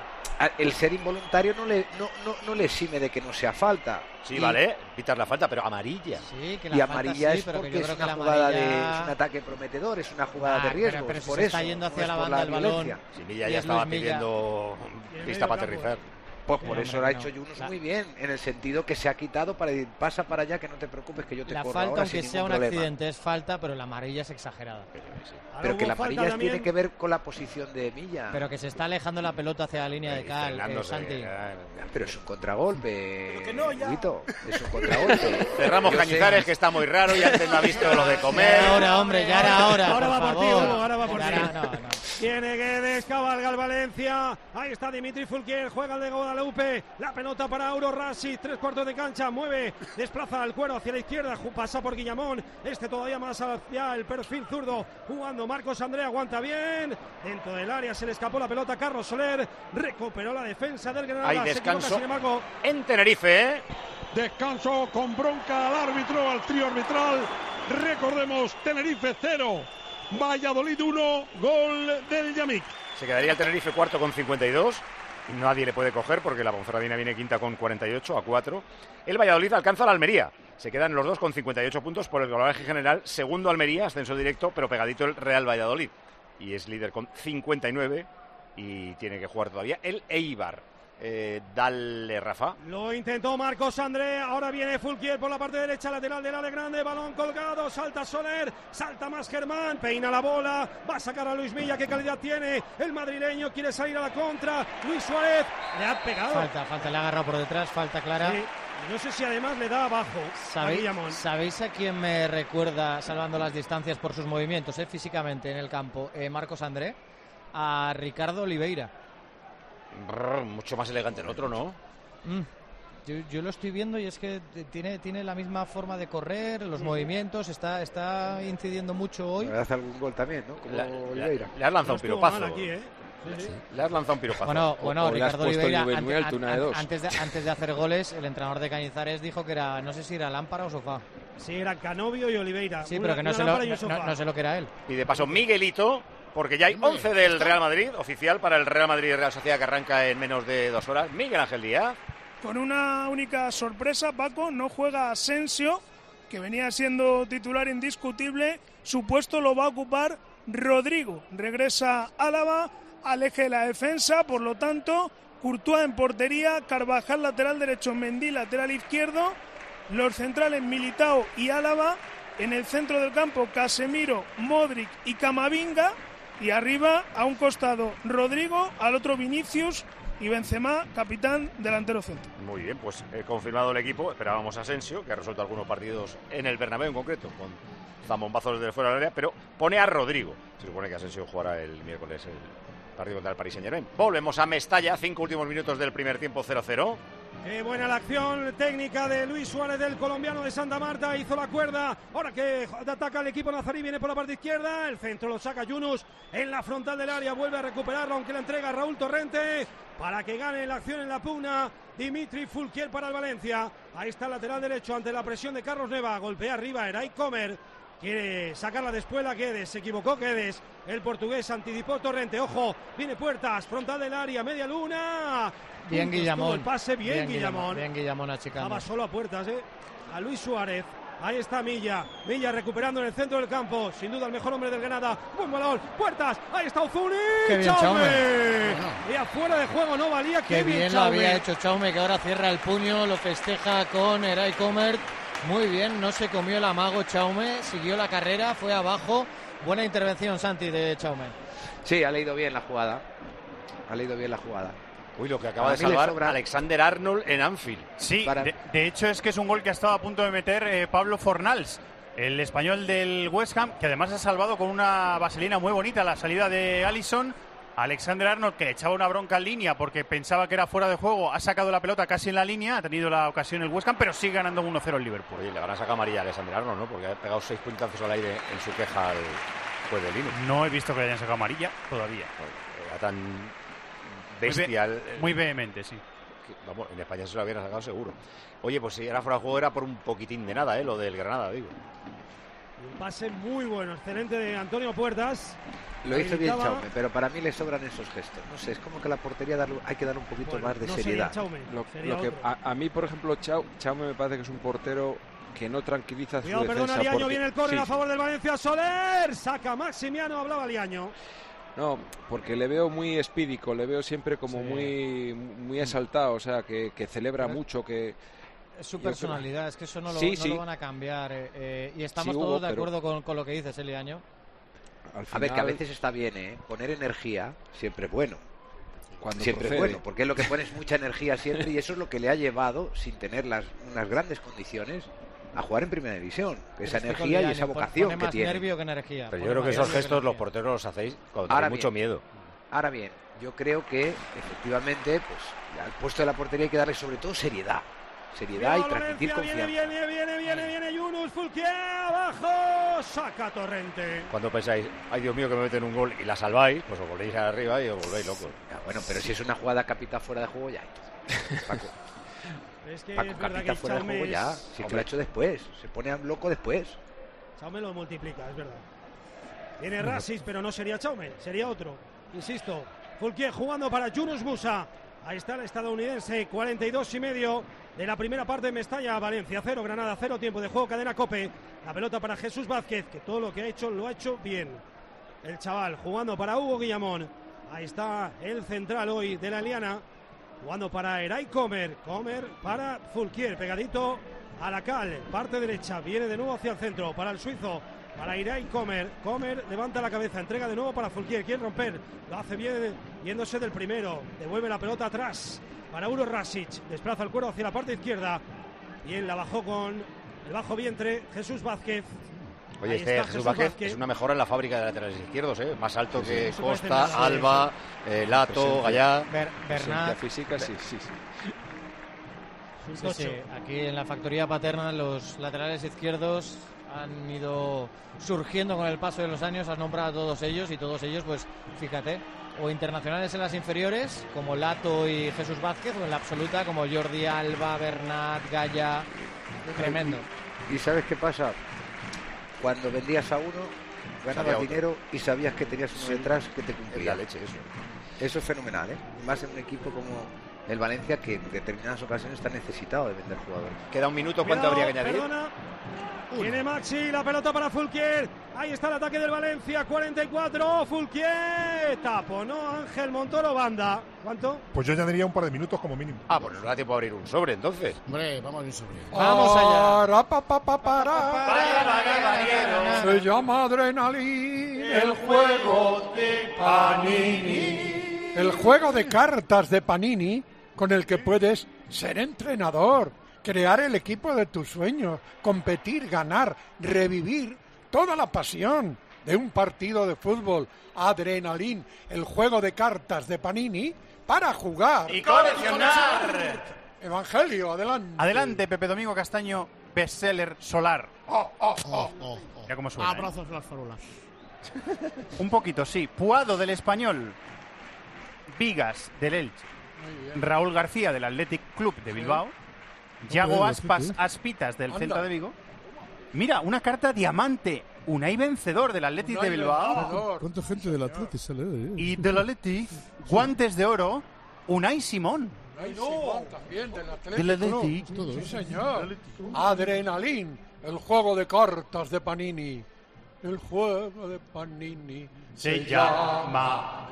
A- El ser involuntario no le no, no, no le exime de que no sea falta. Sí, Y- vale, pitas la falta, pero amarilla. Sí, que y amarilla es porque es creo que una la jugada de amarilla- es un ataque prometedor, es una jugada Ah, de pero- riesgo, pero si por se eso está yendo hacia no es la por banda del balón. violencia. Si Milla Y ya es estaba Luis Milla. pidiendo pista para aterrizar. Pues Sí, por hombre, eso lo ha no. hecho Yunus La- muy bien, en el sentido que se ha quitado para decir, pasa para allá, que no te preocupes, que yo te La corro falta, ahora aunque sin sea un ningún problema. accidente, es falta, pero la amarilla es exagerada. Pero que la hubo falta amarilla también. tiene que ver con la posición de Milla. Pero que se está alejando la pelota hacia la línea de cal, eh, frenándose, Santi. eh, Pero es un contragolpe. que no, ya. Huguito, es un contragolpe. Cerramos Yo sé- Cañizares, que está muy raro y antes no ha visto lo de comer. Ya era hora, hombre, ya era hora. Ahora por va por ti, favor. Hugo, ahora va por Ya ti. era- no, no. Tiene que descabalgar el Valencia. Ahí está Dimitri Fulquier, juega el de Guadalupe. La pelota para Auro Rasi, tres cuartos de cancha, mueve, desplaza el cuero hacia la izquierda, ju- pasa por Guillamón. Este todavía más hacia el perfil zurdo, jugando Marcos André, aguanta bien. Dentro del área se le escapó la pelota a Carlos Soler. Recuperó la defensa del Granada. Hay Se equivoca, descanso sin embargo, en Tenerife, ¿eh? Descanso con bronca al árbitro, al trío arbitral. Recordemos, Tenerife cero, Valladolid uno, gol del Yamik. Se quedaría el Tenerife cuarto con cincuenta y dos. Nadie le puede coger porque la Ponferradina viene quinta con cuarenta y ocho a cuatro. El Valladolid alcanza a la Almería. Se quedan los dos con cincuenta y ocho puntos por el golaje general. Segundo Almería, ascenso directo, pero pegadito el Real Valladolid. Y es líder con cincuenta y nueve y tiene que jugar todavía el Eibar. Eh, dale, Rafa. lo intentó Marcos André, ahora viene Fulquier por la parte derecha, lateral del área grande, balón colgado, salta Soler, salta más Germán, peina la bola, va a sacar a Luis Milla, qué calidad tiene, el madrileño quiere salir a la contra, Luis Suárez, le ha pegado. Falta, falta, le ha agarrado por detrás, falta clara. Sí, y no sé si además le da abajo a ¿Sabéis, Guillamón. ¿Sabéis a quién me recuerda, salvando las distancias por sus movimientos, eh, físicamente en el campo? Eh, Marcos André, a Ricardo Oliveira. Brr, mucho más elegante el otro, ¿no? Mm. Yo, yo lo estoy viendo y es que t- tiene, tiene la misma forma de correr, los movimientos, está, está incidiendo mucho hoy. Le hace algún gol también, ¿no? Como Le, Oliveira. le- le has lanzado No un estuvo piropazo. mal aquí, ¿eh? Sí, sí. Le has lanzado un piropazo. Bueno, bueno, o le has Ricardo puesto el Oliveira, nivel ante- muy alto, una de an- dos. antes, de, antes de hacer goles, el entrenador de Cañizares dijo que era, no sé si era lámpara o sofá. Sí, era Canovio y Oliveira. Sí, Una- pero que no una sé, lo, lámpara y un no, sofá. no sé lo que era él. Y de paso, Miguelito, porque ya hay once del Real Madrid, oficial para el Real Madrid y Real Sociedad, que arranca en menos de dos horas. Miguel Ángel Díaz. Con una única sorpresa, Paco, no juega Asensio, que venía siendo titular indiscutible. Su puesto lo va a ocupar Rodrigo. Regresa Álava al eje de la defensa, por lo tanto, Courtois en portería, Carvajal lateral derecho, Mendy lateral izquierdo, los centrales Militao y Álava, en el centro del campo Casemiro, Modric y Camavinga, Y arriba, a un costado Rodrigo, al otro Vinicius y Benzema, capitán, delantero centro. Muy bien, pues eh, confirmado el equipo. Esperábamos a Asensio, que ha resuelto algunos partidos en el Bernabéu en concreto, con zambombazos desde fuera del área, pero pone a Rodrigo. Se supone que Asensio jugará el miércoles el partido contra el Paris Saint-Germain. Volvemos a Mestalla, cinco últimos minutos del primer tiempo, cero cero. Qué buena la acción técnica de Luis Suárez, del colombiano de Santa Marta, hizo la cuerda, ahora que ataca el equipo nazarí, viene por la parte izquierda, el centro lo saca Yunus en la frontal del área, vuelve a recuperarlo, aunque la entrega Raúl Torrente, para que gane la acción en la pugna Dimitri Fulquier para el Valencia. Ahí está el lateral derecho ante la presión de Carlos Neva, golpea arriba Eray Comer, quiere sacarla de espuela Guedes, se equivocó Guedes, el portugués anticipó Torrente, ojo, viene Puertas, frontal del área, media luna. Bien Guillamón. El pase, bien, bien Guillamón. Bien Guillamón achicando. Estaba solo a Puertas, ¿eh? A Luis Suárez. Ahí está Milla. Milla recuperando en el centro del campo. Sin duda el mejor hombre del Granada. Buen balón. Puertas. Ahí está Uzuni. Qué bien, Chaume. Bueno. Y afuera de juego no valía. Qué, Qué bien, bien lo Chaume. había hecho Chaume, que ahora cierra el puño, lo festeja con Eray Comer. Muy bien, no se comió el amago Chaume. Siguió la carrera, fue abajo. Buena intervención, Santi, de Chaume. Sí, ha leído bien la jugada. Ha leído bien la jugada. Uy, lo que acaba de salvar Alexander Arnold en Anfield. Sí, Para... de, de hecho es que es un gol que ha estado a punto de meter eh, Pablo Fornals, el español del West Ham, que además ha salvado con una vaselina muy bonita la salida de Alisson. Alexander Arnold, que le echaba una bronca en línea porque pensaba que era fuera de juego, ha sacado la pelota casi en la línea, ha tenido la ocasión el West Ham, pero sigue ganando uno cero el Liverpool. Oye, le van a sacar amarilla a Alexander Arnold, ¿no? Porque ha pegado seis puntazos al aire en su queja al juez de línea. No he visto que le hayan sacado amarilla todavía. Pues, era tan bestial. Muy, muy vehemente, sí. Que, vamos, en España se lo habían sacado seguro. Oye, pues si era fuera de juego era por un poquitín de nada, ¿eh? Lo del Granada, digo. Un pase muy bueno, excelente de Antonio Puertas. Lo hizo bien Chaume, pero para mí le sobran esos gestos. No sé, es como que a la portería darle, hay que dar un poquito bueno, más de no seriedad. Chaume, lo, lo que, a, a mí, por ejemplo, Chau, Chaume me parece que es un portero que no tranquiliza Cuidado, su defensa. Perdona, Liaño, porque, viene el córner sí, a favor del Valencia. Soler, saca Maximiano, hablaba Liaño. No, porque le veo muy espídico, le veo siempre como sí. muy muy exaltado, o sea, que, que celebra Pero mucho, que... Es su personalidad, creo... es que eso no lo, sí, no sí. lo van a cambiar. Eh, eh, y estamos sí, todos Hugo, de acuerdo pero... con, con lo que dices, Liaño. Al final... A ver, que a veces está bien, ¿eh? Poner energía siempre es bueno. Cuando siempre procede. es bueno, porque es lo que pones mucha energía siempre y eso es lo que le ha llevado, sin tener las, unas grandes condiciones, a jugar en primera división. Esa energía y esa vocación pone que más tiene. nervio que energía. Pero yo creo que esos gestos los porteros los hacéis cuando tenéis mucho miedo. Ahora bien, yo creo que efectivamente, pues al puesto de la portería hay que darle sobre todo seriedad. Seriedad Viene y transmitir Valencia, confianza. Viene, viene, viene, viene, viene Yunus, Fulquier, abajo, saca Torrente. Cuando pensáis, ay Dios mío que me meten un gol y la salváis, pues os volvéis arriba y os volvéis locos. Ya, bueno, pero si es una jugada capital fuera de juego ya. Paco, es que Paco es verdad capita que fuera de juego es... ya. Si que lo ha hecho después, se pone loco después. Chaume lo multiplica, es verdad. Viene Rasis, pero no sería Chaume, sería otro. Insisto, Fulquier jugando para Yunus Musa. Ahí está el estadounidense, cuarenta y dos y medio de la primera parte en Mestalla. Valencia cero, Granada cero, tiempo de juego, cadena COPE. La pelota para Jesús Vázquez, que todo lo que ha hecho lo ha hecho bien. El chaval jugando para Hugo Guillamón. Ahí está el central hoy de la Eliana, jugando para Eray Comer. Comer para Fulquier, pegadito a la cal, parte derecha, viene de nuevo hacia el centro para el suizo. Para Eray Comer, Comer levanta la cabeza, entrega de nuevo para Fulquier, quiere romper, lo hace bien yéndose del primero, devuelve la pelota atrás para Uro Rasic, desplaza el cuero hacia la parte izquierda, bien la bajó con el bajo vientre Jesús Vázquez. Oye, este Jesús, Jesús Vázquez, Vázquez es una mejora en la fábrica de laterales izquierdos, ¿eh? Más alto sí, que sí, Costa, Alba, eh, Lato, Gallá. Ber Bernat. Física, sí, sí. Sí, sí. Aquí en la factoría paterna los laterales izquierdos han ido surgiendo con el paso de los años, has nombrado a todos ellos y todos ellos, pues fíjate, o internacionales en las inferiores, como Lato y Jesús Vázquez, o en la absoluta, como Jordi Alba, Bernat, Gaya, tremendo. ¿Y sabes qué pasa? Cuando vendías a uno, ganabas dinero y sabías que tenías uno sí. detrás que te cumplía. La leche, eso. Eso es fenomenal, ¿eh? Más en un equipo como el Valencia, que en determinadas ocasiones está necesitado de vender jugadores. Queda un minuto, ¿cuánto habría que añadir? Perdona. Viene Maxi, la pelota para Fulquier. Ahí está el ataque del Valencia, cuarenta y cuatro. Fulquier, taponó Ángel Montoro, banda. ¿Cuánto? Pues yo añadiría un par de minutos como mínimo. Ah, pues nos da tiempo a abrir un sobre entonces. Hombre, vamos a abrir un sobre. Vamos allá. Para, pa, pa, pa, para. Se llama adrenalina. el juego de Panini. El juego de cartas de Panini con el que puedes ser entrenador, crear el equipo de tus sueños, competir, ganar, revivir toda la pasión de un partido de fútbol. Adrenalin, el juego de cartas de Panini para jugar y coleccionar. Evangelio, adelante. Adelante, Pepe Domingo Castaño, bestseller solar. Oh, oh, oh, oh. Mira cómo suena. Abrazos, ¿eh? Las farolas. Un poquito, sí. Puado del Español. Vigas del Elche. Raúl García del Athletic Club de Bilbao. Yago Aspas Aspitas del Celta de Vigo. Mira, una carta diamante. Unai Vencedor del Athletic de Bilbao. ¿Cuánta gente del Athletic sale? Eh? Y del Athletic, guantes de oro, Unai Simón. Unai Simón también del Athletic. Del Athletic. Sí, señor. Adrenalin, el juego de cartas de Panini. El juego de Panini se, se llama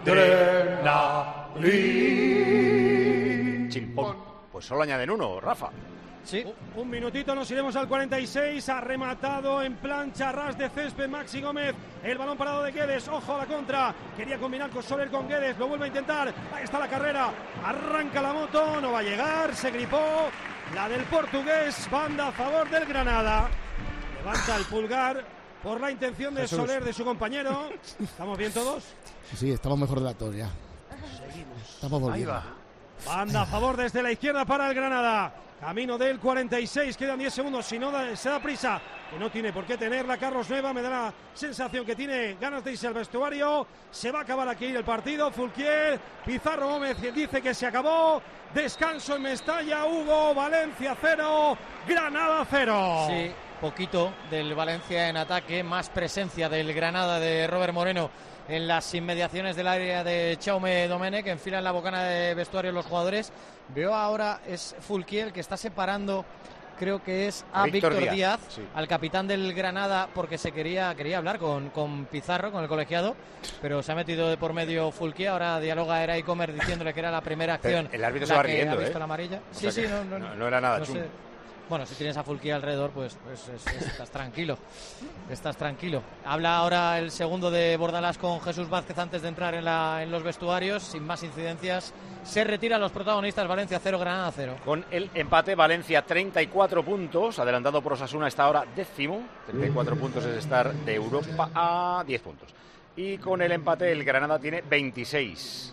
Adrenalin. Chimpón. Pues solo añaden uno, Rafa. Sí. Un minutito, nos iremos al cuarenta y seis. Ha rematado en plancha, ras de césped Maxi Gómez. El balón parado de Guedes. Ojo a la contra. Quería combinar con Soler con Guedes. Lo vuelve a intentar. Ahí está la carrera. Arranca la moto. No va a llegar. Se gripó. La del portugués. Banda a favor del Granada. Levanta el pulgar por la intención de Jesús. Soler, de su compañero. ¿Estamos bien todos? Sí, estamos mejor de la todos ya. Seguimos. Estamos volviendo. Ahí va. Banda a favor desde la izquierda para el Granada. Camino del cuarenta y seis, quedan diez segundos, si no da, se da prisa, que no tiene por qué tenerla Carlos Neva, me da la sensación que tiene ganas de irse al vestuario, se va a acabar aquí el partido, Fulquier, Pizarro Gómez dice que se acabó, descanso en Mestalla, Hugo, Valencia cero, Granada cero. Sí, poquito del Valencia en ataque, más presencia del Granada de Robert Moreno en las inmediaciones del área de Jaume Domenech, enfila en la bocana de vestuario los jugadores. Veo ahora es Fulquier el que está separando, creo que es a Víctor, Víctor Díaz, Díaz sí. Al capitán del Granada, porque se quería quería hablar con, con Pizarro, con el colegiado, pero se ha metido de por medio Fulquier. Ahora dialoga Eray Comer diciéndole que era la primera acción. Pero el árbitro se va riendo, ha visto ¿eh? la amarilla. O Sí, sea sí, no, no, no, no era nada no chungo. sé. Bueno, si tienes a Fulquier alrededor, pues, pues es, es, estás tranquilo. Estás tranquilo. Habla ahora el segundo de Bordalás con Jesús Vázquez antes de entrar en, la, en los vestuarios. Sin más incidencias, se retiran los protagonistas. Valencia cero, Granada cero. Con el empate, Valencia treinta y cuatro puntos. Adelantado por Osasuna, está ahora décimo. treinta y cuatro puntos es estar de Europa a diez puntos. Y con el empate, el Granada tiene veintiséis.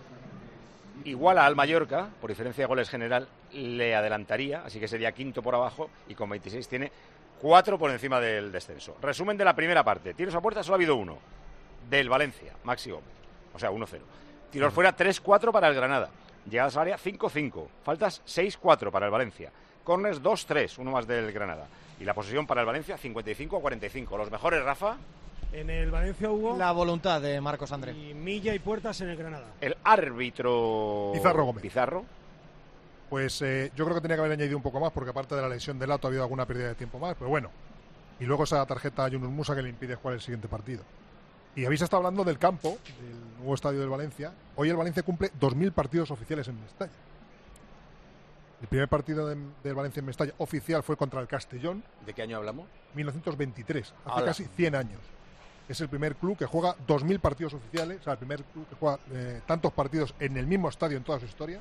Iguala al Mallorca, por diferencia de goles general, le adelantaría, así que sería quinto por abajo, y con veintiséis tiene cuatro por encima del descenso. Resumen de la primera parte. Tiros a puerta solo ha habido uno, del Valencia, Maxi Gómez, o sea, uno cero. Tiros fuera tres cuatro para el Granada. Llegadas al área cinco cinco. Faltas seis cuatro para el Valencia. Corners dos tres, uno más del Granada. Y la posesión para el Valencia cincuenta y cinco a cuarenta y cinco. Los mejores, Rafa. En el Valencia hubo la voluntad de Marcos André. Y Milla y Puertas en el Granada. El árbitro Pizarro Gómez. Pizarro. Pues eh, yo creo que tenía que haber añadido un poco más, porque aparte de la lesión de Lato ha habido alguna pérdida de tiempo más, pero bueno. Y luego esa tarjeta a Yunus Musa que le impide jugar el siguiente partido. Y habéis estado hablando del campo, del nuevo estadio del Valencia. Hoy el Valencia cumple dos mil partidos oficiales en Mestalla. El primer partido de, del Valencia en Mestalla oficial fue contra el Castellón. ¿De qué año hablamos? mil novecientos veintitrés, hace ¡Hala! Casi cien años. Es el primer club que juega dos mil partidos oficiales, o sea, el primer club que juega eh, tantos partidos en el mismo estadio en toda su historia.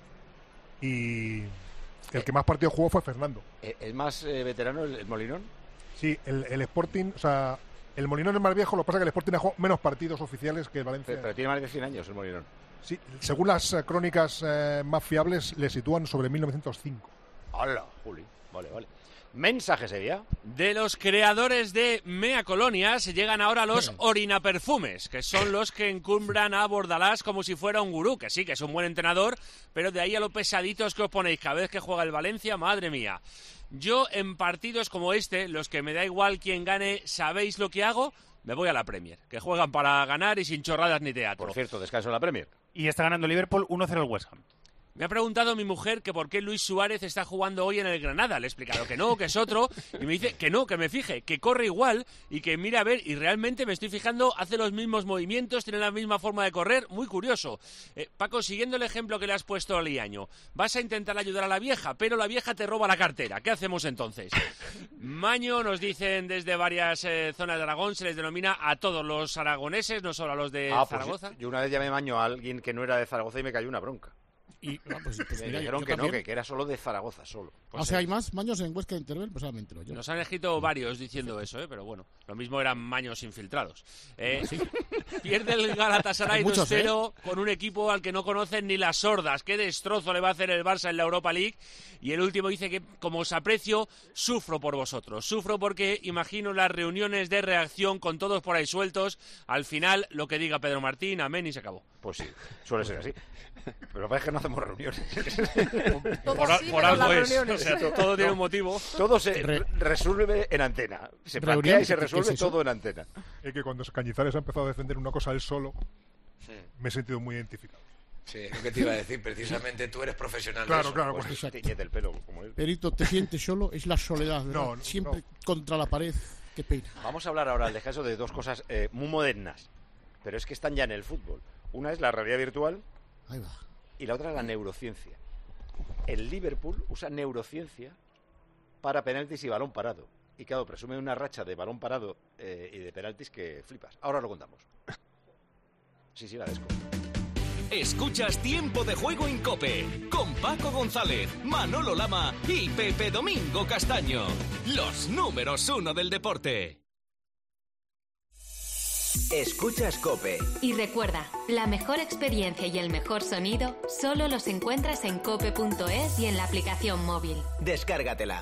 Y el que más partidos jugó fue Fernando. ¿Es más eh, veterano el, el Molinón? Sí, el, el Sporting, o sea, el Molinón es más viejo, lo que pasa es que el Sporting ha jugado menos partidos oficiales que el Valencia. Pero, pero tiene más de cien años el Molinón. Sí, según las eh, crónicas eh, más fiables, le sitúan sobre mil novecientos cinco. ¡Hala, Juli! Vale, vale. Mensaje sería. De los creadores de Mea Colonias llegan ahora los orinaperfumes, que son los que encumbran a Bordalás como si fuera un gurú, que sí, que es un buen entrenador, pero de ahí a lo pesaditos que os ponéis cada vez que juega el Valencia, madre mía. Yo en partidos como este, los que me da igual quién gane, ¿sabéis lo que hago? Me voy a la Premier, que juegan para ganar y sin chorradas ni teatro. Por cierto, descanso en la Premier. Y está ganando Liverpool uno cero el West Ham. Me ha preguntado mi mujer que por qué Luis Suárez está jugando hoy en el Granada. Le he explicado que no, que es otro, y me dice que no, que me fije, que corre igual y que mira a ver, y realmente me estoy fijando, hace los mismos movimientos, tiene la misma forma de correr, muy curioso. Eh, Paco, siguiendo el ejemplo que le has puesto a Liaño, vas a intentar ayudar a la vieja, pero la vieja te roba la cartera. ¿Qué hacemos entonces? Maño, nos dicen desde varias eh, zonas de Aragón, se les denomina a todos los aragoneses, no solo a los de ah, Zaragoza. Pues yo una vez llamé Maño a alguien que no era de Zaragoza y me cayó una bronca. Y ah, pues, pues me mira, dijeron yo que no, también. que, que era solo de Zaragoza, solo. Pues o sea, hay más maños en Huesca de Teruel, pues ahora me entero yo. Nos han escrito varios diciendo eso, ¿eh? Pero bueno, lo mismo eran maños infiltrados. Eh, sí. Pierde el Galatasaray dos cero ¿eh? Con un equipo al que no conocen ni las sordas. Qué destrozo le va a hacer el Barça en la Europa League. Y el último dice que, como os aprecio, sufro por vosotros. Sufro porque imagino las reuniones de reacción con todos por ahí sueltos. Al final, lo que diga Pedro Martín, amén, y se acabó. Pues sí, suele ser así. Pero lo que pasa es que no hacemos reuniones. por, sí, por algo es. O sea, todo, todo tiene un motivo. Todo se Re resuelve en antena. Se plantea y se resuelve todo en antena. Es que cuando Cañizares ha empezado a defender una cosa él solo, sí. me he sentido muy identificado. Sí, lo que te iba a decir, precisamente tú eres profesional claro, de eso. Claro, pues claro. Tiñete el pelo como él. Perito, te sientes solo, es la soledad, ¿verdad? No, no, siempre no. Contra la pared. Qué pena. Vamos a hablar ahora al descanso de dos cosas eh, muy modernas, pero es que están ya en el fútbol. Una es la realidad virtual. Ahí va. Y la otra es la neurociencia. El Liverpool usa neurociencia para penaltis y balón parado. Y claro, presume una racha de balón parado eh, y de penaltis que flipas. Ahora lo contamos. Sí, sí, la desco. Escuchas Tiempo de Juego en COPE con Paco González, Manolo Lama y Pepe Domingo Castaño. Los números uno del deporte. Escuchas COPE. Y recuerda, la mejor experiencia y el mejor sonido solo los encuentras en cope punto es y en la aplicación móvil. Descárgatela.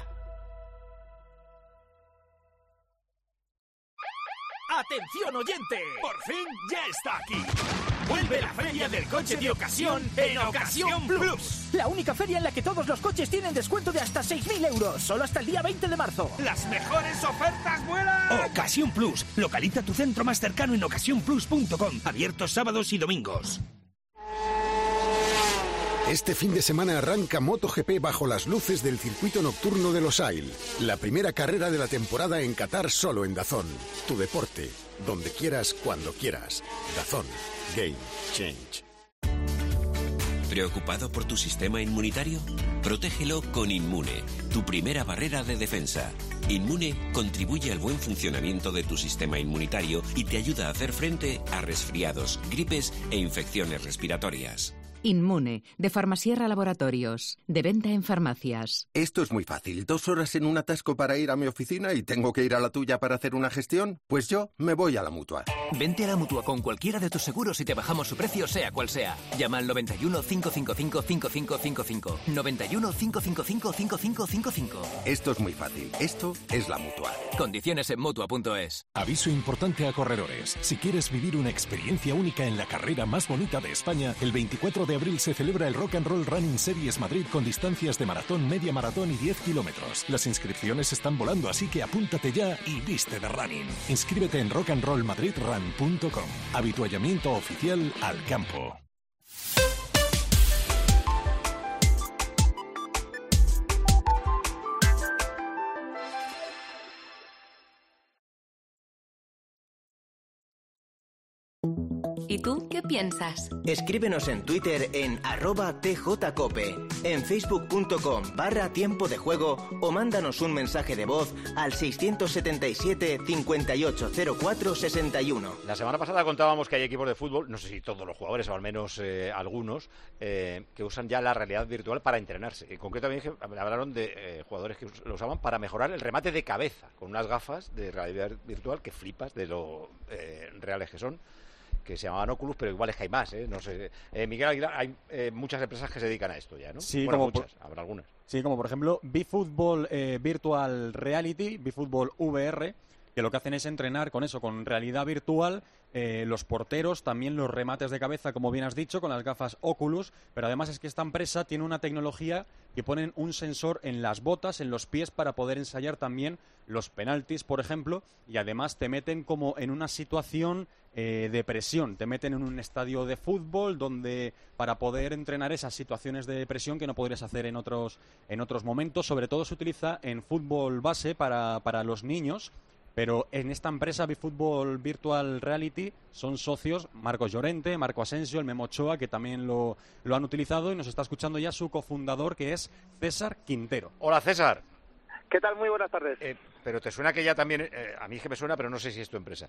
¡Atención oyente! ¡Por fin ya está aquí! ¡Vuelve la feria del coche de ocasión en Ocasión Plus! La única feria en la que todos los coches tienen descuento de hasta seis mil euros, solo hasta el día veinte de marzo. ¡Las mejores ofertas vuelan! Ocasión Plus. Localiza tu centro más cercano en ocasión plus punto com. Abiertos sábados y domingos. Este fin de semana arranca MotoGP bajo las luces del circuito nocturno de Losail. La primera carrera de la temporada en Qatar solo en DAZN. Tu deporte, donde quieras, cuando quieras. DAZN. Game Change. ¿Preocupado por tu sistema inmunitario? Protégelo con Inmune, tu primera barrera de defensa. Inmune contribuye al buen funcionamiento de tu sistema inmunitario y te ayuda a hacer frente a resfriados, gripes e infecciones respiratorias. Inmune, de Farmasierra Laboratorios, de venta en farmacias. Esto es muy fácil. Dos horas en un atasco para ir a mi oficina y tengo que ir a la tuya para hacer una gestión. Pues yo me voy a la Mutua. Vente a la Mutua con cualquiera de tus seguros y te bajamos su precio sea cual sea. Llama al noventa y uno, cinco cinco cinco, cinco cinco cinco cinco. noventa y uno, cinco cinco cinco, cinco cinco cinco cinco. Esto es muy fácil. Esto es la Mutua. Condiciones en Mutua punto es. Aviso importante a corredores. Si quieres vivir una experiencia única en la carrera más bonita de España, el veinticuatro de abril se celebra el Rock and Roll Running Series Madrid con distancias de maratón, media maratón y diez kilómetros. Las inscripciones están volando, así que apúntate ya y viste de running. Inscríbete en rock and roll madrid run punto com. Habituallamiento oficial al campo. ¿Y tú qué piensas? Escríbenos en Twitter en arroba tjcope, en facebook punto com barra tiempo de juego o mándanos un mensaje de voz al seiscientos setenta y siete, cincuenta y ocho cero cuatro, sesenta y uno. La semana pasada contábamos que hay equipos de fútbol, no sé si todos los jugadores o al menos eh, algunos, eh, que usan ya la realidad virtual para entrenarse. En concreto también hablaron de eh, jugadores que lo usaban para mejorar el remate de cabeza, con unas gafas de realidad virtual que flipas de lo eh, reales que son, que se llamaban Oculus, pero igual es que hay más, ¿eh? No sé. Eh, Miguel Aguilar, hay eh, muchas empresas que se dedican a esto ya, ¿no? Sí, bueno, como muchas, por, habrá algunas. Sí, como por ejemplo BeFootball eh, Virtual Reality, BeFootball V R, que lo que hacen es entrenar con eso, con realidad virtual, eh, los porteros, también los remates de cabeza, como bien has dicho, con las gafas Oculus, pero además es que esta empresa tiene una tecnología que ponen un sensor en las botas, en los pies, para poder ensayar también los penaltis, por ejemplo, y además te meten como en una situación eh, de presión. Te meten en un estadio de fútbol donde para poder entrenar esas situaciones de presión que no podrías hacer en otros, en otros momentos. Sobre todo se utiliza en fútbol base para, para los niños. Pero en esta empresa BeFootball Virtual Reality son socios Marcos Llorente, Marco Asensio, el Memo Ochoa, que también lo, lo han utilizado, y nos está escuchando ya su cofundador, que es César Quintero. Hola, César. ¿Qué tal? Muy buenas tardes. Eh, pero te suena que ya también, eh, a mí es que me suena, pero no sé si es tu empresa,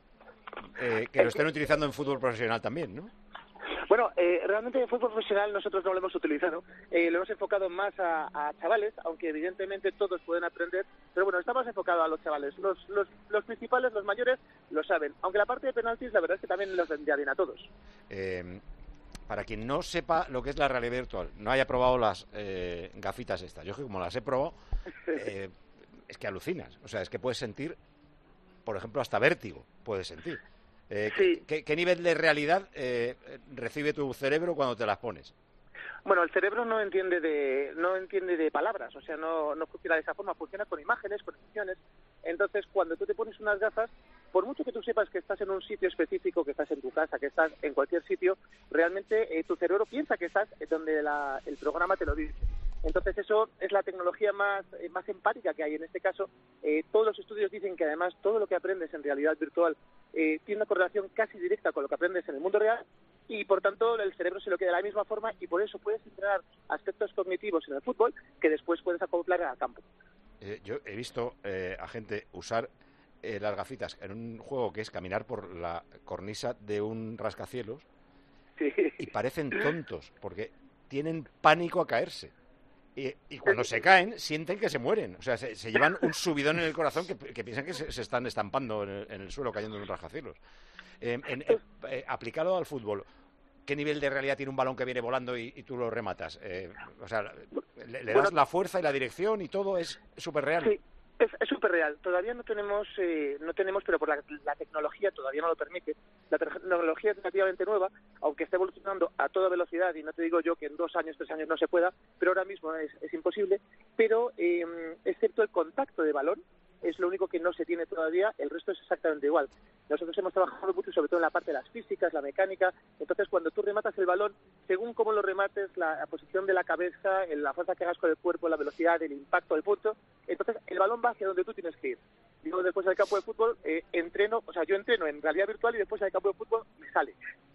eh, que lo estén utilizando en fútbol profesional también, ¿no? Bueno, eh, realmente en fútbol profesional nosotros no lo hemos utilizado, eh, lo hemos enfocado más a, a chavales, aunque evidentemente todos pueden aprender, pero bueno, estamos enfocados a los chavales. Los, los, los principales, los mayores, lo saben, aunque la parte de penaltis la verdad es que también los vendría bien a todos. Eh, para quien no sepa lo que es la realidad virtual, no haya probado las eh, gafitas estas, yo que como las he probado, eh, es que alucinas, o sea, es que puedes sentir, por ejemplo, hasta vértigo puedes sentir. Eh, sí. ¿qué, ¿Qué nivel de realidad eh, recibe tu cerebro cuando te las pones? Bueno, el cerebro no entiende de no entiende de palabras, o sea, no, no funciona de esa forma, funciona con imágenes, con emociones. Entonces, cuando tú te pones unas gafas, por mucho que tú sepas que estás en un sitio específico, que estás en tu casa, que estás en cualquier sitio, realmente eh, tu cerebro piensa que estás donde la, el programa te lo dice. Entonces eso es la tecnología más, eh, más empática que hay. En este caso, eh, todos los estudios dicen que además todo lo que aprendes en realidad virtual eh, tiene una correlación casi directa con lo que aprendes en el mundo real, y por tanto el cerebro se lo queda de la misma forma, y por eso puedes entrenar aspectos cognitivos en el fútbol que después puedes acoplar al campo. Eh, yo he visto eh, a gente usar eh, las gafitas en un juego que es caminar por la cornisa de un rascacielos, sí. Y parecen tontos porque tienen pánico a caerse. Y, y cuando se caen, sienten que se mueren. O sea, se, se llevan un subidón en el corazón que, que piensan que se, se están estampando en el, en el suelo, cayendo en un rascacielos. Eh, en, en, eh, aplicado al fútbol, ¿qué nivel de realidad tiene un balón que viene volando y, y tú lo rematas? Eh, o sea, le, le das bueno, la fuerza y la dirección y todo es súper real. Sí. Es súper real. Todavía no tenemos, eh, no tenemos, pero por la, la tecnología todavía no lo permite. La tecnología es relativamente nueva, aunque está evolucionando a toda velocidad, y no te digo yo que en dos años, tres años no se pueda, pero ahora mismo es, es imposible. Pero, eh, excepto el contacto de balón, es lo único que no se tiene todavía, el resto es exactamente igual. Nosotros hemos trabajado mucho, sobre todo en la parte de las físicas, la mecánica. Entonces, cuando tú rematas el balón, según cómo lo remates, la, la posición de la cabeza, la fuerza que hagas con el cuerpo, la velocidad, el impacto, el punto, entonces el balón va hacia donde tú tienes que ir. Yo después del campo de fútbol eh, entreno, o sea, yo entreno en realidad virtual y después del campo de fútbol me sale.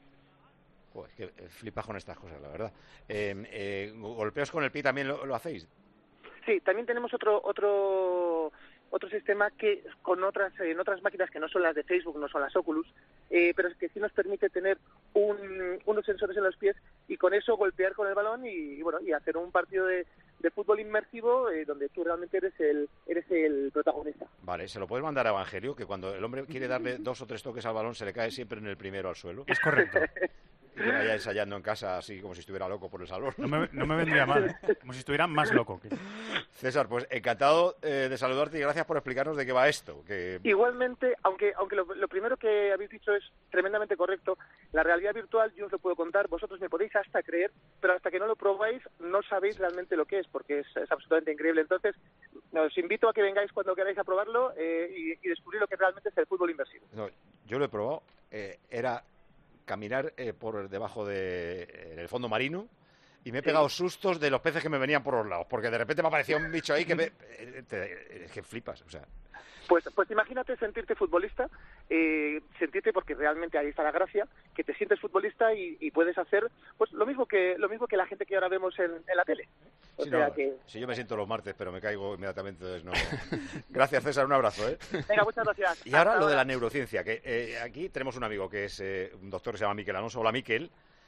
Joder, que flipas con estas cosas, la verdad. Eh, eh, ¿Golpeos con el pie también lo, lo hacéis? Sí, también tenemos otro otro otro sistema que con otras en otras máquinas que no son las de Facebook, no son las Oculus, eh, pero es que sí nos permite tener un, unos sensores en los pies y con eso golpear con el balón y, y bueno y hacer un partido de, de fútbol inmersivo eh, donde tú realmente eres el eres el protagonista. Vale, se lo puedes mandar a Evangelio, que cuando el hombre quiere darle dos o tres toques al balón se le cae siempre en el primero al suelo. Es correcto. Y que vaya ensayando en casa así como si estuviera loco por el salón. No me, no me vendría mal, ¿eh? Como si estuviera más loco. Que... César, pues encantado eh, de saludarte y gracias por explicarnos de qué va esto. Que... Igualmente, aunque aunque lo, lo primero que habéis dicho es tremendamente correcto, la realidad virtual yo os lo puedo contar, vosotros me podéis hasta creer, pero hasta que no lo probáis no sabéis realmente lo que es, porque es, es absolutamente increíble. Entonces, os invito a que vengáis cuando queráis a probarlo eh, y, y descubrir lo que realmente es el fútbol inmersivo. No, yo lo he probado, eh, era... caminar eh, por debajo de eh, en el fondo marino y me he pegado sí. sustos de los peces que me venían por los lados, porque de repente me aparecía un bicho ahí que me, eh, te, es que flipas, o sea. Pues, pues imagínate sentirte futbolista, eh, sentirte, porque realmente ahí está la gracia, que te sientes futbolista y, y puedes hacer pues lo mismo que lo mismo que la gente que ahora vemos en, en la tele. O sí, sea no, que... Si yo me siento los martes, pero me caigo inmediatamente, entonces no. Gracias, César, un abrazo, ¿eh? Venga, muchas gracias. Y ahora lo de la neurociencia, que eh, aquí tenemos un amigo que es eh, un doctor que se llama Miquel Alonso. Hola, Miquel.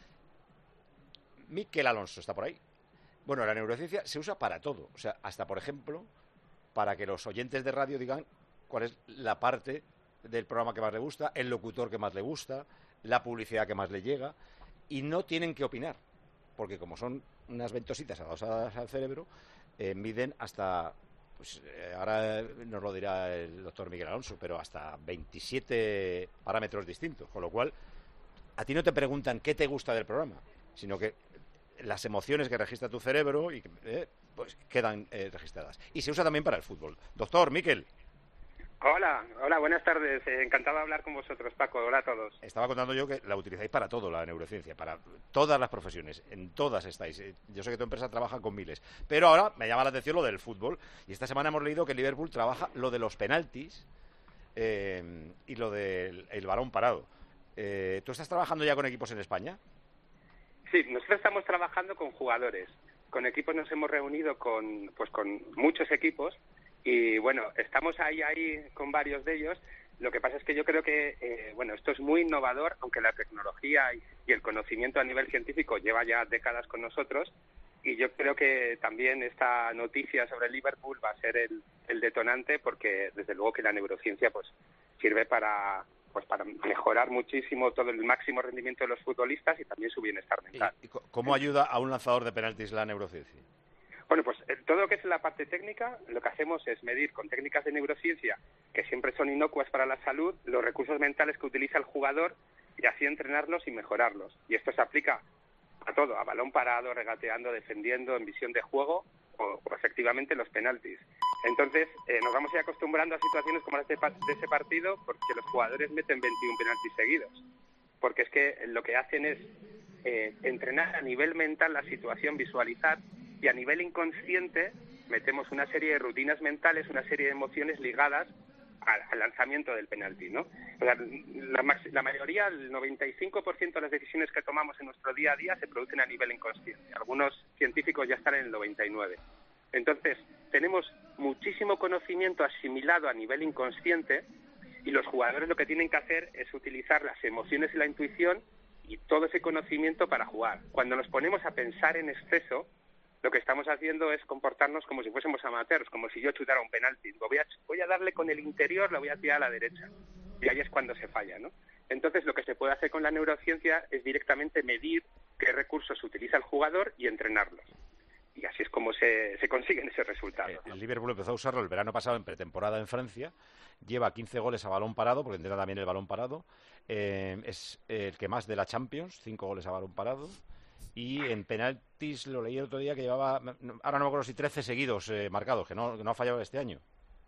Miquel Alonso está por ahí. Bueno, la neurociencia se usa para todo, o sea, hasta, por ejemplo, para que los oyentes de radio digan cuál es la parte del programa que más le gusta, el locutor que más le gusta, la publicidad que más le llega, y no tienen que opinar, porque como son unas ventositas adosadas al cerebro, eh, miden hasta, pues eh, ahora nos lo dirá el doctor Miguel Alonso, pero hasta veintisiete parámetros distintos, con lo cual a ti no te preguntan qué te gusta del programa, sino que las emociones que registra tu cerebro y eh, pues quedan eh, registradas. Y se usa también para el fútbol. Doctor Miquel. Hola, hola, buenas tardes. Eh, encantado de hablar con vosotros, Paco. Hola a todos. Estaba contando yo que la utilizáis para todo, la neurociencia, para todas las profesiones, en todas estáis. Eh, Yo sé que tu empresa trabaja con miles, pero ahora me llama la atención lo del fútbol, y esta semana hemos leído que Liverpool trabaja lo de los penaltis eh, y lo del el balón parado. Eh, ¿Tú estás trabajando ya con equipos en España? Sí, nosotros estamos trabajando con jugadores. Con equipos nos hemos reunido con, pues, con muchos equipos. Y bueno, estamos ahí, ahí con varios de ellos. Lo que pasa es que yo creo que, eh, bueno, esto es muy innovador, aunque la tecnología y, y el conocimiento a nivel científico lleva ya décadas con nosotros. Y yo creo que también esta noticia sobre Liverpool va a ser el, el detonante, porque desde luego que la neurociencia pues sirve para, pues para mejorar muchísimo todo el máximo rendimiento de los futbolistas y también su bienestar mental. ¿Y, y cómo ayuda a un lanzador de penaltis la neurociencia? Bueno, pues todo lo que es la parte técnica, lo que hacemos es medir con técnicas de neurociencia, que siempre son inocuas para la salud, los recursos mentales que utiliza el jugador y así entrenarlos y mejorarlos. Y esto se aplica a todo, a balón parado, regateando, defendiendo, en visión de juego o, o efectivamente los penaltis. Entonces, eh, nos vamos a ir acostumbrando a situaciones como las de, de ese partido, porque los jugadores meten veintiún penaltis seguidos. Porque es que lo que hacen es eh, entrenar a nivel mental la situación, visualizar, y a nivel inconsciente metemos una serie de rutinas mentales, una serie de emociones ligadas al, al lanzamiento del penalti, ¿no? O sea, la, la mayoría, el noventa y cinco por ciento de las decisiones que tomamos en nuestro día a día se producen a nivel inconsciente. Algunos científicos ya están en el noventa y nueve por ciento. Entonces, tenemos muchísimo conocimiento asimilado a nivel inconsciente y los jugadores lo que tienen que hacer es utilizar las emociones y la intuición y todo ese conocimiento para jugar. Cuando nos ponemos a pensar en exceso, lo que estamos haciendo es comportarnos como si fuésemos amateurs, como si yo chutara un penalti. Digo, voy a, voy a darle con el interior, lo voy a tirar a la derecha. Y ahí es cuando se falla, ¿no? Entonces, lo que se puede hacer con la neurociencia es directamente medir qué recursos utiliza el jugador y entrenarlos. Y así es como se, se consiguen esos resultados, ¿no? El Liverpool empezó a usarlo el verano pasado en pretemporada en Francia. Lleva quince goles a balón parado, porque entrena también el balón parado. Eh, es el que más de la Champions, cinco goles a balón parado. Y en penaltis lo leí el otro día que llevaba, ahora no me acuerdo si trece seguidos eh, marcados, que no, que no ha fallado este año.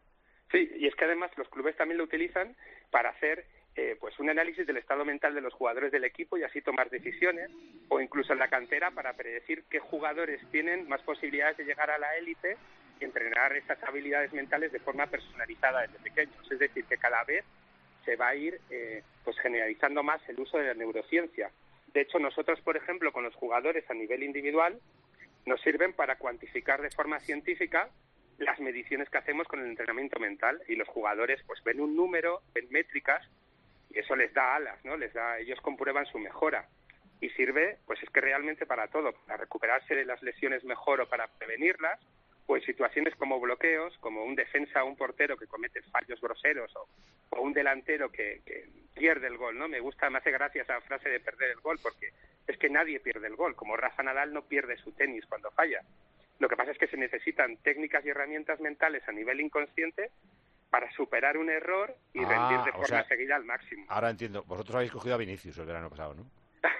Sí, y es que además los clubes también lo utilizan para hacer eh, pues un análisis del estado mental de los jugadores del equipo y así tomar decisiones, o incluso en la cantera para predecir qué jugadores tienen más posibilidades de llegar a la élite y entrenar esas habilidades mentales de forma personalizada desde pequeños. Es decir, que cada vez se va a ir eh, pues generalizando más el uso de la neurociencia. De hecho, nosotros, por ejemplo, con los jugadores a nivel individual, nos sirven para cuantificar de forma científica las mediciones que hacemos con el entrenamiento mental. Y los jugadores pues ven un número, ven métricas, y eso les da alas, ¿no? Les da, ellos comprueban su mejora. Y sirve, pues es que realmente para todo, para recuperarse de las lesiones mejor o para prevenirlas, o en situaciones como bloqueos, como un defensa o un portero que comete fallos groseros o, o un delantero que, que pierde el gol, ¿no? Me gusta, me hace gracia esa frase de perder el gol, porque es que nadie pierde el gol, como Rafa Nadal no pierde su tenis cuando falla. Lo que pasa es que se necesitan técnicas y herramientas mentales a nivel inconsciente para superar un error y ah, rendir de forma sea, seguida al máximo. Ahora entiendo, vosotros habéis cogido a Vinicius el verano pasado, ¿no?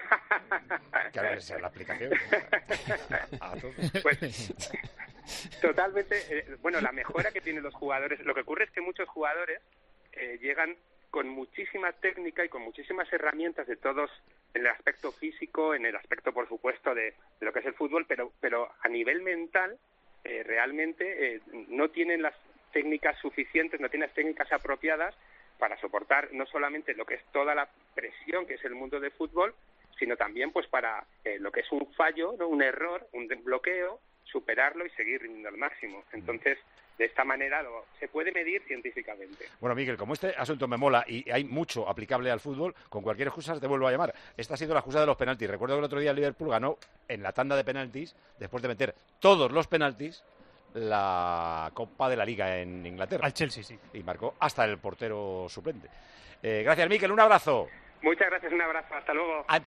Claro, esa es la aplicación. Pues, totalmente. Eh, bueno, la mejora que tienen los jugadores, lo que ocurre es que muchos jugadores eh, llegan con muchísima técnica y con muchísimas herramientas de todos, en el aspecto físico, en el aspecto, por supuesto, de, de lo que es el fútbol, pero, pero a nivel mental eh, realmente eh, no tienen las técnicas suficientes, no tienen las técnicas apropiadas para soportar no solamente lo que es toda la presión que es el mundo del fútbol, sino también pues para eh, lo que es un fallo, ¿no? Un error, un bloqueo, superarlo y seguir rindiendo al máximo. Entonces, de esta manera lo, se puede medir científicamente. Bueno, Miguel, como este asunto me mola y hay mucho aplicable al fútbol, con cualquier excusa te vuelvo a llamar. Esta ha sido la excusa de los penaltis. Recuerdo que el otro día el Liverpool ganó en la tanda de penaltis, después de meter todos los penaltis, la Copa de la Liga en Inglaterra. Al Chelsea, sí. Y marcó hasta el portero suplente. Eh, gracias, Miguel. Un abrazo. Muchas gracias, un abrazo. Hasta luego.